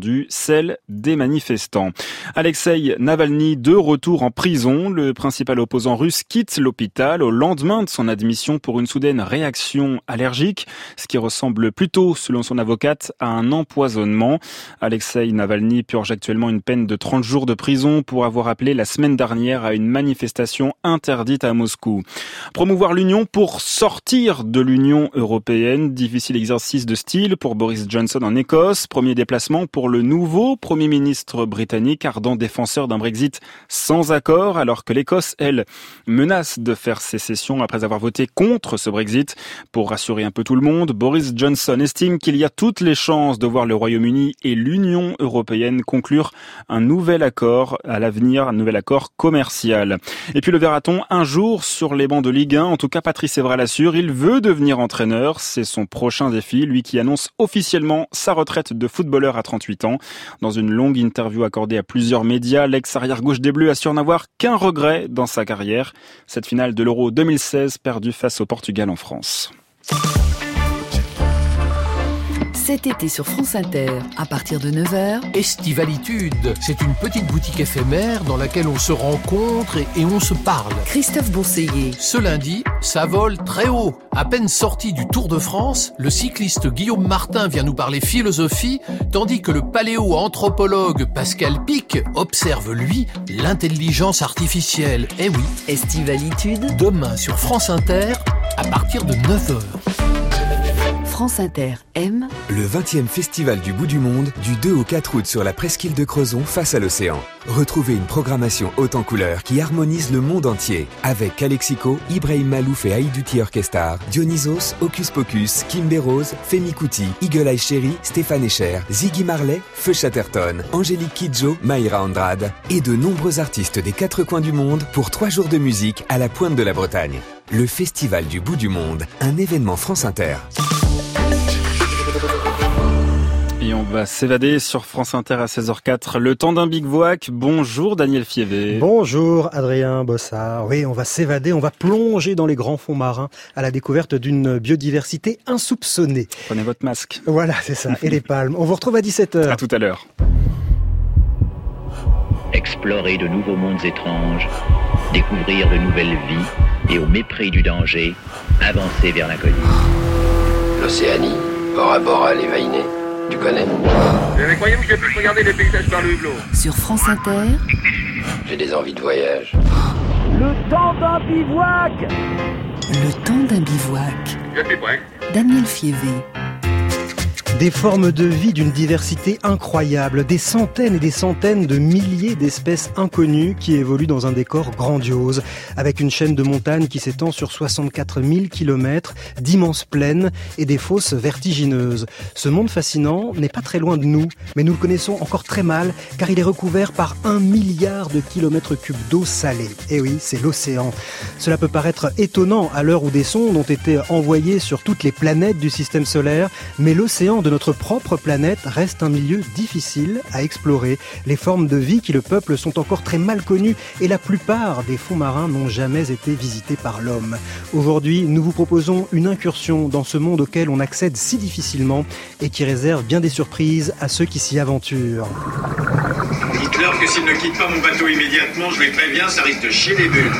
entendu celle des manifestants. Alexeï Navalny, de retour en prison. Le principal opposant russe quitte l'hôpital au lendemain de son admission pour une soudaine réaction allergique, ce qui ressemble plutôt, selon son avocate, à un empoisonnement. Alexeï Navalny purge actuellement une peine de 30 jours de prison pour avoir appelé la semaine dernière à une manifestation interdite à Moscou. Promouvoir l'Union pour sortir de l'Union européenne, difficile exercice de style pour Boris Johnson en Écosse, premier déplacement pour le nouveau Premier ministre britannique, ardent défenseur d'un Brexit sans accord, alors que l'Écosse, elle, menace de faire sécession après avoir voté contre ce Brexit. Pour rassurer un peu tout le monde, Boris Johnson estime qu'il y a toutes les chances de voir le Royaume-Uni et l'Union européenne conclure un nouvel accord à l'avenir, un nouvel accord commercial. Et puis le verra-t-on un jour sur les bancs de Ligue 1, en tout cas Patrice Evra l'assure, il veut devenir entraîneur, c'est son prochain défi, lui qui annonce officiellement sa retraite de footballeur à 38 ans. Dans une longue interview accordée à plusieurs médias, l'ex-arrière-gauche des Bleus assure n'avoir qu'un regret dans sa carrière, cette finale de l'Euro 2016 perdue face au Portugal en France. Cet été sur France Inter, à partir de 9h, Estivalitude, c'est une petite boutique éphémère dans laquelle on se rencontre et on se parle. Christophe Bourseiller. Ce lundi, ça vole très haut. À peine sorti du Tour de France, le cycliste Guillaume Martin vient nous parler philosophie, tandis que le paléo-anthropologue Pascal Pic observe, lui, l'intelligence artificielle. Eh oui. Estivalitude. Demain sur France Inter, à partir de 9h. France Inter aime le 20e Festival du Bout du Monde du 2 au 4 août sur la presqu'île de Crozon face à l'océan. Retrouvez une programmation haute en couleurs qui harmonise le monde entier avec Calexico, Ibrahim Malouf et Aïduti Orchestar, Dionysos, Hocus Pocus, Kimber Rose, Femi Kuti, Eagle Eye Cherry, Stéphane Escher, Ziggy Marley, Feu Chatterton, Angélique Kidjo, Mayra Andrade et de nombreux artistes des 4 coins du monde pour 3 jours de musique à la pointe de la Bretagne. Le Festival du Bout du Monde, un événement France Inter. Et on va s'évader sur France Inter à 16h04. Le temps d'un bivouac. Bonjour Daniel Fievé. Bonjour Adrien Bossard. Oui, on va s'évader, on va plonger dans les grands fonds marins à la découverte d'une biodiversité insoupçonnée. Prenez votre masque. Voilà, c'est ça. Et les palmes. On vous retrouve à 17h. À tout à l'heure. Explorer de nouveaux mondes étranges, découvrir de nouvelles vies et au mépris du danger, avancer vers l'inconnu. L'Océanie, Bora Bora, les Vainés. Tu connais? Mais croyez-vous que je puisse regarder les paysages par le hublot? Sur France Inter. J'ai des envies de voyage. Le temps d'un bivouac. Le temps d'un bivouac. Je suis prêt. Daniel Fievé. Des formes de vie d'une diversité incroyable, des centaines et des centaines de milliers d'espèces inconnues qui évoluent dans un décor grandiose, avec une chaîne de montagnes qui s'étend sur 64 000 kilomètres, d'immenses plaines et des fosses vertigineuses. Ce monde fascinant n'est pas très loin de nous, mais nous le connaissons encore très mal, car il est recouvert par 1 milliard de kilomètres cubes d'eau salée. Et oui, c'est l'océan. Cela peut paraître étonnant à l'heure où des sondes ont été envoyées sur toutes les planètes du système solaire, mais l'océan de notre propre planète reste un milieu difficile à explorer. Les formes de vie qui le peuplent sont encore très mal connues et la plupart des fonds marins n'ont jamais été visités par l'homme. Aujourd'hui, nous vous proposons une incursion dans ce monde auquel on accède si difficilement et qui réserve bien des surprises à ceux qui s'y aventurent. Dites-leur que s'ils ne quittent pas mon bateau immédiatement, je les préviens, ça risque de chier les bulles.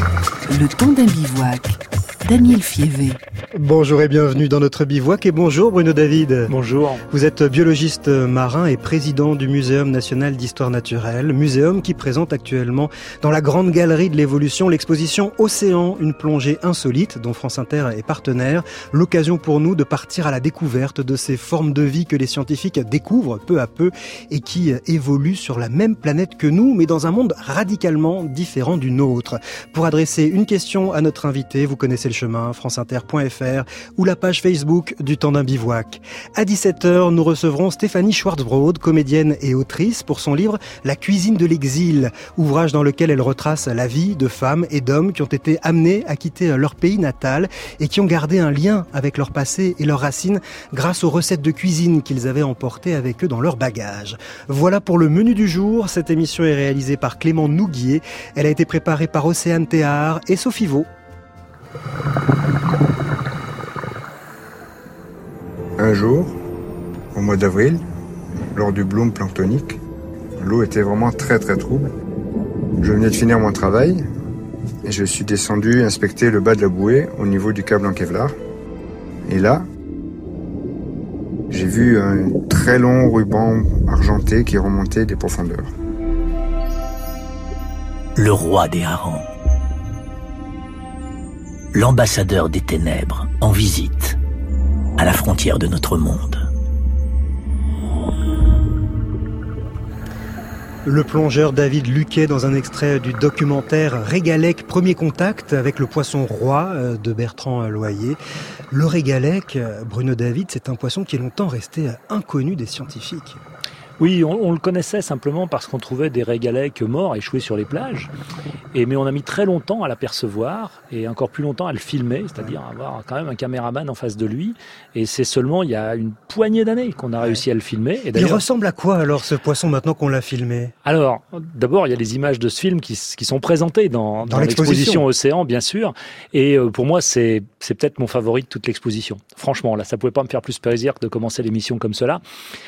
Le temps d'un bivouac. Daniel Fievé. Bonjour et bienvenue dans notre bivouac et bonjour Bruno David. Bonjour. Vous êtes biologiste marin et président du Muséum national d'histoire naturelle, muséum qui présente actuellement dans la grande galerie de l'évolution l'exposition Océan, une plongée insolite dont France Inter est partenaire, l'occasion pour nous de partir à la découverte de ces formes de vie que les scientifiques découvrent peu à peu et qui évoluent sur la même planète que nous mais dans un monde radicalement différent du nôtre. Pour adresser une question à notre invité, vous connaissez le chemin, franceinter.fr ou la page Facebook du temps d'un bivouac. À 17h, nous recevrons Stéphanie Schwarzbrod, comédienne et autrice, pour son livre La cuisine de l'exil, ouvrage dans lequel elle retrace la vie de femmes et d'hommes qui ont été amenés à quitter leur pays natal et qui ont gardé un lien avec leur passé et leurs racines grâce aux recettes de cuisine qu'ils avaient emportées avec eux dans leur bagage. Voilà pour le menu du jour. Cette émission est réalisée par Clément Nouguier. Elle a été préparée par Océane Théard et Sophie Vaux. Un jour, au mois d'avril, lors du bloom planctonique. L'eau était vraiment très très trouble. Je venais de finir mon travail et je suis descendu inspecter le bas de la bouée au niveau du câble en Kevlar. Et là, j'ai vu un très long ruban argenté qui remontait des profondeurs. Le roi des harengs. L'ambassadeur des ténèbres en visite à la frontière de notre monde. Le plongeur David Luquet dans un extrait du documentaire Régalec, premier contact avec le poisson roi de Bertrand Loyer. Le régalec, Bruno David, c'est un poisson qui est longtemps resté inconnu des scientifiques. Oui, on le connaissait simplement parce qu'on trouvait des régalecs morts échoués sur les plages. Mais on a mis très longtemps à l'apercevoir et encore plus longtemps à le filmer, c'est-à-dire avoir quand même un caméraman en face de lui. Et c'est seulement il y a une poignée d'années qu'on a réussi à le filmer. Et il ressemble à quoi alors ce poisson maintenant qu'on l'a filmé ? Alors, d'abord, il y a les images de ce film qui sont présentées dans l'exposition Océan, bien sûr. Et pour moi, c'est peut-être mon favori de toute l'exposition. Franchement, là, ça pouvait pas me faire plus plaisir que de commencer l'émission comme cela.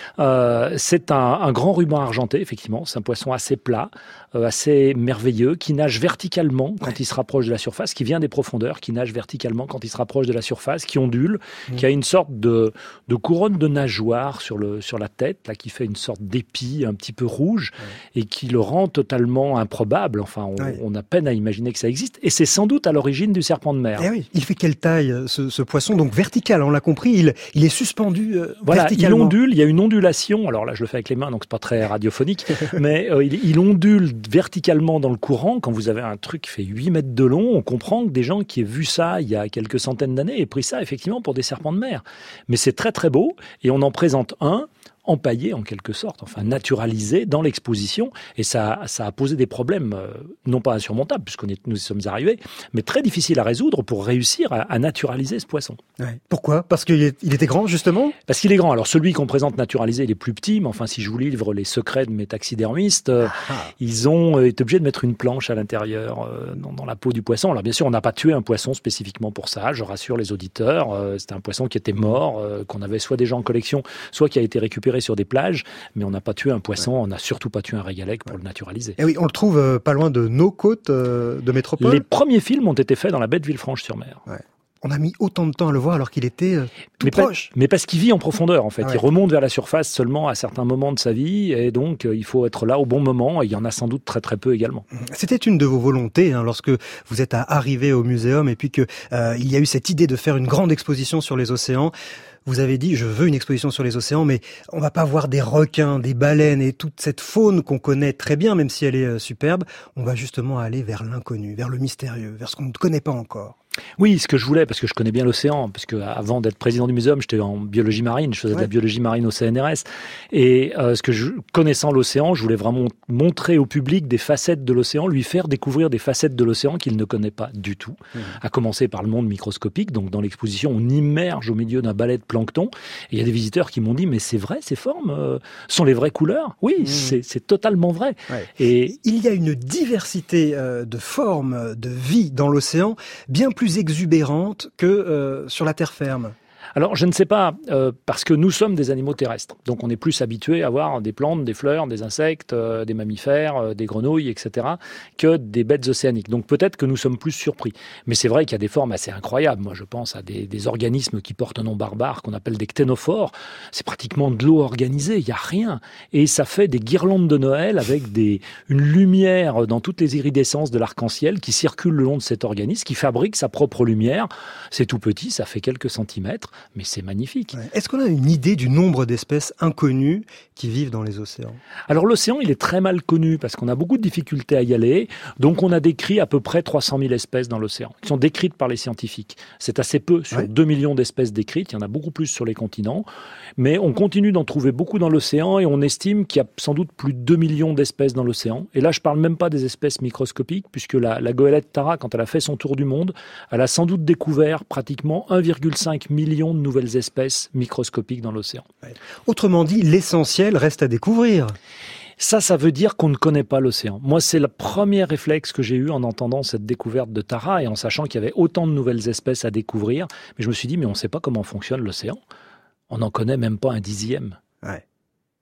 C'est un grand ruban argenté, effectivement. C'est un poisson assez plat, assez merveilleux, qui nage verticalement quand il se rapproche de la surface, qui vient des profondeurs, qui nage verticalement quand il se rapproche de la surface, qui ondule, qui a une sorte de couronne de nageoire sur la tête, là, qui fait une sorte d'épi un petit peu rouge, et qui le rend totalement improbable. Enfin, on a peine à imaginer que ça existe. Et c'est sans doute à l'origine du serpent de mer. Eh oui. Il fait quelle taille, ce poisson ? Donc vertical, on l'a compris, il est suspendu verticalement. Il ondule, il y a une ondulation. Alors là, je le fais avec les mains, donc c'est pas très radiophonique, mais il ondule verticalement dans le courant. Quand vous avez un truc qui fait 8 mètres de long, on comprend que des gens qui aient vu ça il y a quelques centaines d'années aient pris ça effectivement pour des serpents de mer. Mais c'est très très beau, et on en présente un empaillé en quelque sorte, enfin naturalisé dans l'exposition, et ça a posé des problèmes non pas insurmontables puisque nous y sommes arrivés, mais très difficiles à résoudre pour réussir à naturaliser ce poisson. Ouais. Pourquoi ? Parce qu'il était grand justement ? Parce qu'il est grand. Alors celui qu'on présente naturalisé, il est plus petit, mais enfin si je vous livre les secrets de mes taxidermistes, ils ont été obligés de mettre une planche à l'intérieur dans la peau du poisson. Alors bien sûr, on n'a pas tué un poisson spécifiquement pour ça, je rassure les auditeurs, c'était un poisson qui était mort, qu'on avait soit déjà en collection, soit qui a été récupéré sur des plages, mais on n'a pas tué un poisson, on n'a surtout pas tué un régalec pour le naturaliser. Et oui, on le trouve pas loin de nos côtes de métropole. Les premiers films ont été faits dans la baie de Villefranche-sur-Mer. Ouais. On a mis autant de temps à le voir alors qu'il était tout proche. Mais parce qu'il vit en profondeur, en fait. Il remonte vers la surface seulement à certains moments de sa vie, et donc il faut être là au bon moment, et il y en a sans doute très très peu également. C'était une de vos volontés, lorsque vous êtes arrivé au muséum, et puis que il y a eu cette idée de faire une grande exposition sur les océans. Vous avez dit, je veux une exposition sur les océans, mais on va pas voir des requins, des baleines et toute cette faune qu'on connaît très bien, même si elle est superbe. On va justement aller vers l'inconnu, vers le mystérieux, vers ce qu'on ne connaît pas encore. Oui, ce que je voulais, parce que je connais bien l'océan, parce que avant d'être président du muséum, j'étais en biologie marine, je faisais de la biologie marine au CNRS, et connaissant l'océan, je voulais vraiment montrer au public des facettes de l'océan, lui faire découvrir des facettes de l'océan qu'il ne connaît pas du tout, à commencer par le monde microscopique. Donc dans l'exposition, on immerge au milieu d'un balai de plancton, et il y a des visiteurs qui m'ont dit, mais c'est vrai, ces formes sont les vraies couleurs. Oui, c'est totalement vrai. Ouais. Et il y a une diversité de formes, de vie dans l'océan, bien plus exubérante que sur la terre ferme. Alors, je ne sais pas, parce que nous sommes des animaux terrestres. Donc, on est plus habitués à voir des plantes, des fleurs, des insectes, des mammifères, des grenouilles, etc., que des bêtes océaniques. Donc, peut-être que nous sommes plus surpris. Mais c'est vrai qu'il y a des formes assez incroyables. Moi, je pense à des organismes qui portent un nom barbare, qu'on appelle des cténophores. C'est pratiquement de l'eau organisée, il n'y a rien. Et ça fait des guirlandes de Noël avec une lumière dans toutes les iridescences de l'arc-en-ciel qui circule le long de cet organisme, qui fabrique sa propre lumière. C'est tout petit, ça fait quelques centimètres. Mais c'est magnifique. Est-ce qu'on a une idée du nombre d'espèces inconnues qui vivent dans les océans ? Alors l'océan, il est très mal connu parce qu'on a beaucoup de difficultés à y aller. Donc on a décrit à peu près 300 000 espèces dans l'océan, qui sont décrites par les scientifiques. C'est assez peu sur 2 millions d'espèces décrites. Il y en a beaucoup plus sur les continents. Mais on continue d'en trouver beaucoup dans l'océan, et on estime qu'il y a sans doute plus de 2 millions d'espèces dans l'océan. Et là, je ne parle même pas des espèces microscopiques, puisque la goélette Tara, quand elle a fait son tour du monde, elle a sans doute découvert pratiquement 1,5 million de nouvelles espèces microscopiques dans l'océan. Autrement dit, l'essentiel reste à découvrir. Ça veut dire qu'on ne connaît pas l'océan. Moi, c'est le premier réflexe que j'ai eu en entendant cette découverte de Tara et en sachant qu'il y avait autant de nouvelles espèces à découvrir. Mais je me suis dit, mais on ne sait pas comment fonctionne l'océan. On n'en connaît même pas un dixième. Ouais.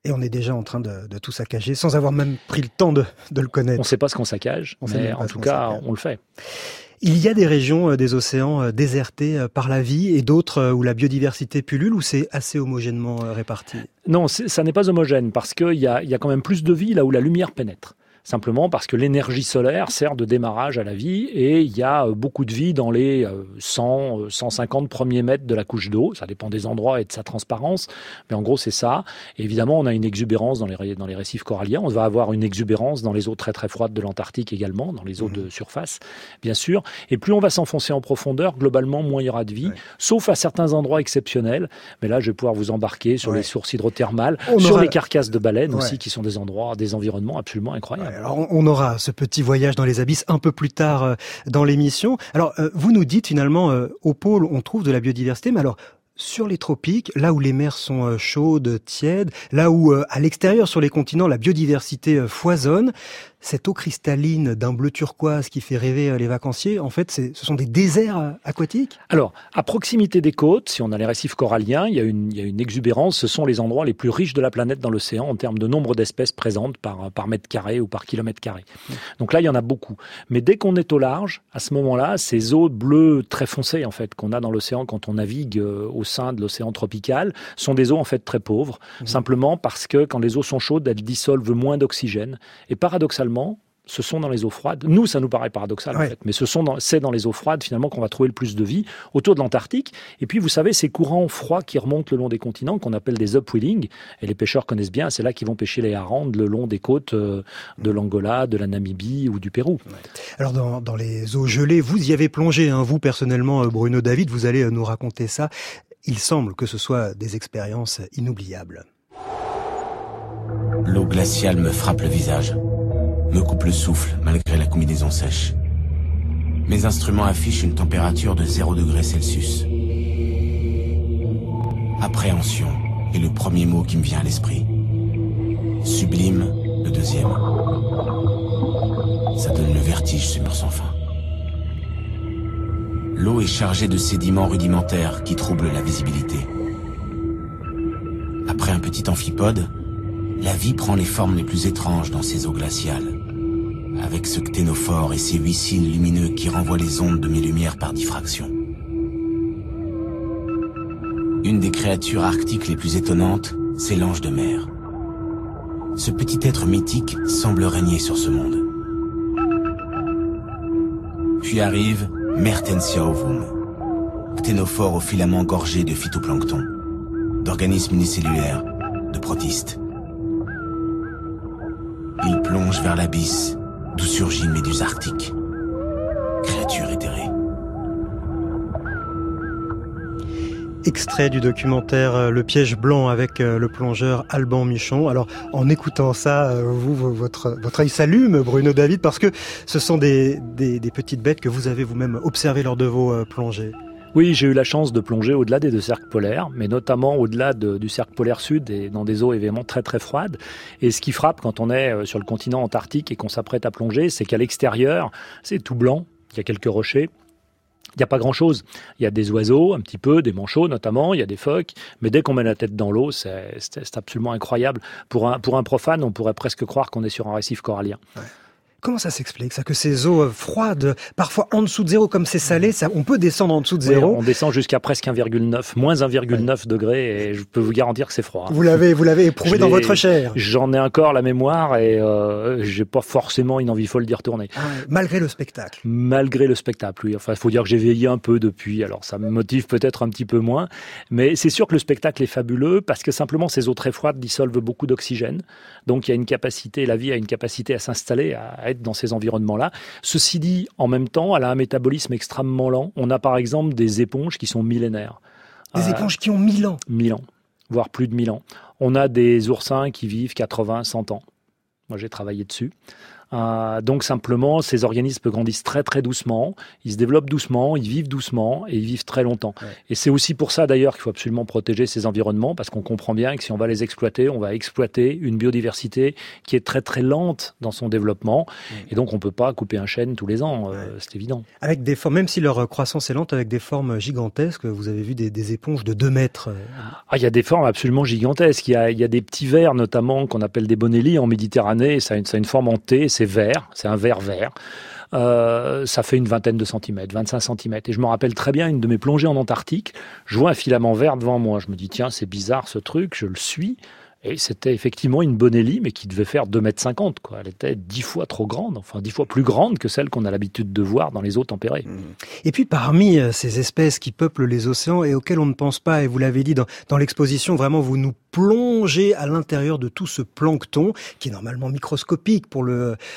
Et on est déjà en train de tout saccager, sans avoir même pris le temps de le connaître. On ne sait pas ce qu'on saccage, mais en tout cas, on le fait. Il y a des régions des océans désertées par la vie et d'autres où la biodiversité pullule, ou c'est assez homogènement réparti? Non, ça n'est pas homogène, parce qu'il y a quand même plus de vie là où la lumière pénètre. Simplement parce que l'énergie solaire sert de démarrage à la vie et il y a beaucoup de vie dans les 100, 150 premiers mètres de la couche d'eau. Ça dépend des endroits et de sa transparence, mais en gros c'est ça. Et évidemment, on a une exubérance dans les récifs coralliens. On va avoir une exubérance dans les eaux très très froides de l'Antarctique également, dans les eaux de surface, bien sûr. Et plus on va s'enfoncer en profondeur, globalement, moins il y aura de vie, sauf à certains endroits exceptionnels. Mais là, je vais pouvoir vous embarquer sur les sources hydrothermales, sur les carcasses de baleines aussi, qui sont des endroits, des environnements absolument incroyables. Alors, on aura ce petit voyage dans les abysses un peu plus tard dans l'émission. Alors, vous nous dites finalement, au pôle, on trouve de la biodiversité, mais alors, sur les tropiques, là où les mers sont chaudes, tièdes, là où, à l'extérieur, sur les continents, la biodiversité foisonne, cette eau cristalline d'un bleu turquoise qui fait rêver les vacanciers, en fait, ce sont des déserts aquatiques? Alors, à proximité des côtes, si on a les récifs coralliens, il y a une exubérance. Ce sont les endroits les plus riches de la planète dans l'océan en termes de nombre d'espèces présentes par mètre carré ou par kilomètre carré. Donc là, il y en a beaucoup. Mais dès qu'on est au large, à ce moment-là, ces eaux bleues très foncées, en fait, qu'on a dans l'océan quand on navigue au sein de l'océan tropical, sont des eaux, en fait, très pauvres. Simplement parce que quand les eaux sont chaudes, elles dissolvent moins d'oxygène. Et paradoxalement, ce sont dans les eaux froides. Nous, ça nous paraît paradoxal, en fait, mais c'est dans les eaux froides, finalement, qu'on va trouver le plus de vie, autour de l'Antarctique. Et puis, vous savez, ces courants froids qui remontent le long des continents, qu'on appelle des upwelling, et les pêcheurs connaissent bien, c'est là qu'ils vont pêcher les harengs le long des côtes de l'Angola, de la Namibie ou du Pérou. Alors, dans les eaux gelées, vous y avez plongé, hein, vous, personnellement, Bruno David, vous allez nous raconter ça. Il semble que ce soit des expériences inoubliables. L'eau glaciale me frappe le visage, me coupe le souffle malgré la combinaison sèche. Mes instruments affichent une température de 0 degré Celsius. Appréhension est le premier mot qui me vient à l'esprit. Sublime, le deuxième. Ça donne le vertige, ce mur sans fin. L'eau est chargée de sédiments rudimentaires qui troublent la visibilité. Après un petit amphipode, la vie prend les formes les plus étranges dans ces eaux glaciales, avec ce cténophore et ses 8 cils lumineux qui renvoient les ondes de mes lumières par diffraction. Une des créatures arctiques les plus étonnantes, c'est l'ange de mer. Ce petit être mythique semble régner sur ce monde. Puis arrive Mertensia ovum, cténophore aux filaments gorgés de phytoplancton, d'organismes unicellulaires, de protistes. Il plonge vers l'abysse, d'où surgit une méduse arctique. Créature éthérée. Extrait du documentaire Le piège blanc avec le plongeur Alban Michon. Alors, en écoutant ça, votre œil s'allume, Bruno David, parce que ce sont des petites bêtes que vous avez vous-même observées lors de vos plongées. Oui, j'ai eu la chance de plonger au-delà des deux cercles polaires, mais notamment au-delà du cercle polaire sud et dans des eaux évidemment très très froides. Et ce qui frappe quand on est sur le continent antarctique et qu'on s'apprête à plonger, c'est qu'à l'extérieur, c'est tout blanc, il y a quelques rochers. Il n'y a pas grand-chose. Il y a des oiseaux, un petit peu, des manchots notamment, il y a des phoques, mais dès qu'on met la tête dans l'eau, c'est absolument incroyable. Pour un profane, on pourrait presque croire qu'on est sur un récif corallien. Ouais. Comment ça s'explique, ça, que ces eaux froides, parfois en dessous de zéro, comme c'est salé, ça, on peut descendre en dessous de zéro? Oui, on descend jusqu'à presque 1,9, moins 1,9 degrés, et je peux vous garantir que c'est froid. Vous l'avez éprouvé dans votre chair? J'en ai encore la mémoire, et j'ai pas forcément une envie folle d'y retourner. Ah, malgré le spectacle? Malgré le spectacle, oui. Enfin, il faut dire que j'ai vieilli un peu depuis, alors ça me motive peut-être un petit peu moins, mais c'est sûr que le spectacle est fabuleux, parce que simplement ces eaux très froides dissolvent beaucoup d'oxygène, donc il y a une capacité, la vie a une capacité à s'installer, à être dans ces environnements-là. Ceci dit, en même temps, elle a un métabolisme extrêmement lent. On a par exemple des éponges qui sont millénaires. Des éponges qui ont 1000 ans? 1000 ans, voire plus de 1000 ans. On a des oursins qui vivent 80, 100 ans. Moi, j'ai travaillé dessus. Donc simplement, ces organismes grandissent très très doucement, ils se développent doucement, ils vivent doucement et ils vivent très longtemps. Ouais. Et c'est aussi pour ça d'ailleurs qu'il faut absolument protéger ces environnements, parce qu'on comprend bien que si on va les exploiter, on va exploiter une biodiversité qui est très très lente dans son développement. Et donc on peut pas couper un chêne tous les ans, c'est évident. Avec des formes, même si leur croissance est lente, avec des formes gigantesques, vous avez vu des éponges de 2 mètres. Il y a des formes absolument gigantesques. Il y a des petits vers notamment qu'on appelle des bonelli en Méditerranée. Ça a une forme en T, c'est vert, c'est un ver vert. Ça fait une vingtaine de centimètres, 25 centimètres. Et je me rappelle très bien une de mes plongées en Antarctique. Je vois un filament vert devant moi. Je me dis, tiens, c'est bizarre ce truc, je le suis. Et c'était effectivement une bonelli, mais qui devait faire 2,50 m, quoi. Elle était 10 fois trop grande, enfin 10 fois plus grande que celle qu'on a l'habitude de voir dans les eaux tempérées. Et puis parmi ces espèces qui peuplent les océans et auxquelles on ne pense pas, et vous l'avez dit dans l'exposition, vraiment vous nous plongez à l'intérieur de tout ce plancton, qui est normalement microscopique pour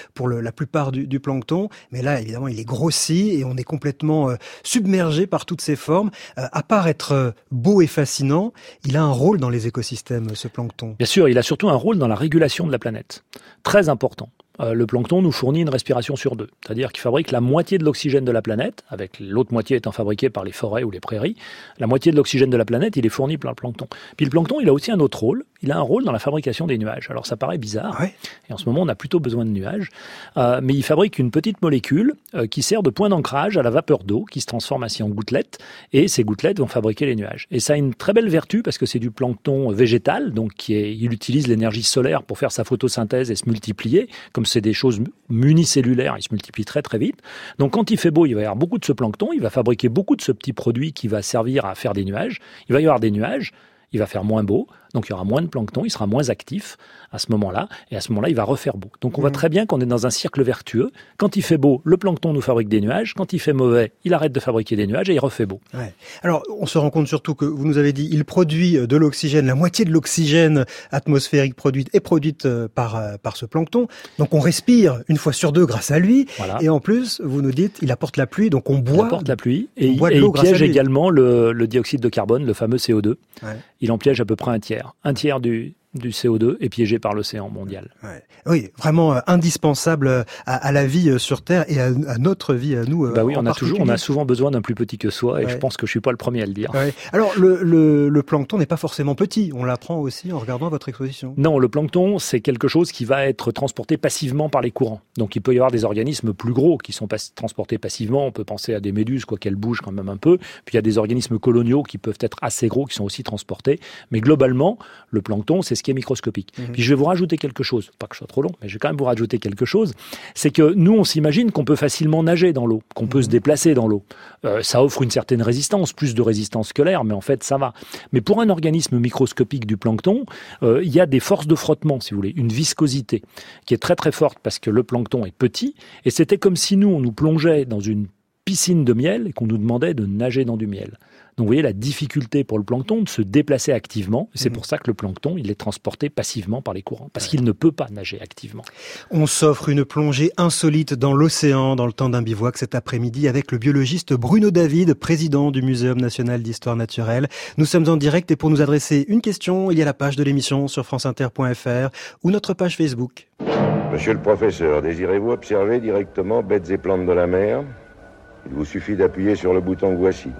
la plupart du plancton, mais là évidemment il est grossi et on est complètement submergé par toutes ces formes. À part être beau et fascinant, il a un rôle dans les écosystèmes, ce plancton. Bien sûr, il a surtout un rôle dans la régulation de la planète. Très important. Le plancton nous fournit une respiration sur 2. C'est-à-dire qu'il fabrique la moitié de l'oxygène de la planète, avec l'autre moitié étant fabriquée par les forêts ou les prairies. La moitié de l'oxygène de la planète, il est fourni par le plancton. Puis le plancton, il a aussi un autre rôle. Il a un rôle dans la fabrication des nuages. Alors ça paraît bizarre. Ouais. Et en ce moment, on a plutôt besoin de nuages. Mais il fabrique une petite molécule qui sert de point d'ancrage à la vapeur d'eau, qui se transforme ainsi en gouttelettes. Et ces gouttelettes vont fabriquer les nuages. Et ça a une très belle vertu, parce que c'est du plancton végétal, donc il utilise l'énergie solaire pour faire sa photosynthèse et se multiplier. Comme c'est des choses municellulaires, il se multiplie très très vite. Donc quand il fait beau, il va y avoir beaucoup de ce plancton, il va fabriquer beaucoup de ce petit produit qui va servir à faire des nuages. Il va y avoir des nuages, il va faire moins beau, donc il y aura moins de plancton, il sera moins actif à ce moment-là, et à ce moment-là, il va refaire beau. Donc on voit très bien qu'on est dans un cercle vertueux. Quand il fait beau, le plancton nous fabrique des nuages. Quand il fait mauvais, il arrête de fabriquer des nuages et il refait beau. Ouais. Alors, on se rend compte surtout que, vous nous avez dit, il produit de l'oxygène, la moitié de l'oxygène atmosphérique produite est produite par ce plancton. Donc on respire une fois sur 2 grâce à lui. Voilà. Et en plus, vous nous dites, il apporte la pluie, donc on boit. Il apporte la pluie et il piège également le dioxyde de carbone, le fameux CO2. Ouais. Il en piège à peu près un tiers. Un tiers du CO2 est piégé par l'océan mondial. Ouais. Oui, vraiment indispensable à la vie sur Terre et à notre vie à nous. Bah oui, on a souvent besoin d'un plus petit que soi, et je pense que je suis pas le premier à le dire. Ouais. Alors le plancton n'est pas forcément petit, on l'apprend aussi en regardant votre exposition. Non, le plancton, c'est quelque chose qui va être transporté passivement par les courants. Donc il peut y avoir des organismes plus gros qui sont transportés passivement. On peut penser à des méduses, qu'elles bougent quand même un peu. Puis il y a des organismes coloniaux qui peuvent être assez gros, qui sont aussi transportés. Mais globalement, le plancton, c'est ce qui est microscopique. Puis je vais vous rajouter quelque chose, pas que je sois trop long, mais je vais quand même vous rajouter quelque chose, c'est que nous, on s'imagine qu'on peut facilement nager dans l'eau, qu'on peut se déplacer dans l'eau. Ça offre une certaine résistance, plus de résistance que l'air, mais en fait, ça va. Mais pour un organisme microscopique du plancton, il y a des forces de frottement, si vous voulez, une viscosité qui est très très forte parce que le plancton est petit, et c'était comme si nous, on nous plongeait dans une piscine de miel et qu'on nous demandait de nager dans du miel. Donc vous voyez la difficulté pour le plancton de se déplacer activement. C'est pour ça que le plancton, il est transporté passivement par les courants, parce qu'il ne peut pas nager activement. On s'offre une plongée insolite dans l'océan, dans le temps d'un bivouac cet après-midi avec le biologiste Bruno David, président du Muséum national d'histoire naturelle. Nous sommes en direct et pour nous adresser une question, il y a la page de l'émission sur franceinter.fr ou notre page Facebook. Monsieur le professeur, désirez-vous observer directement bêtes et plantes de la mer ? Il vous suffit d'appuyer sur le bouton que voici.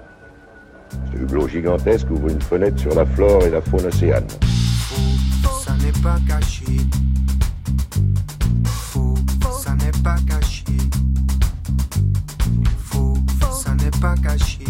Ce hublot gigantesque ouvre une fenêtre sur la flore et la faune océane. Faux, ça n'est pas caché. Faux, ça n'est pas caché. Faux, ça n'est pas caché.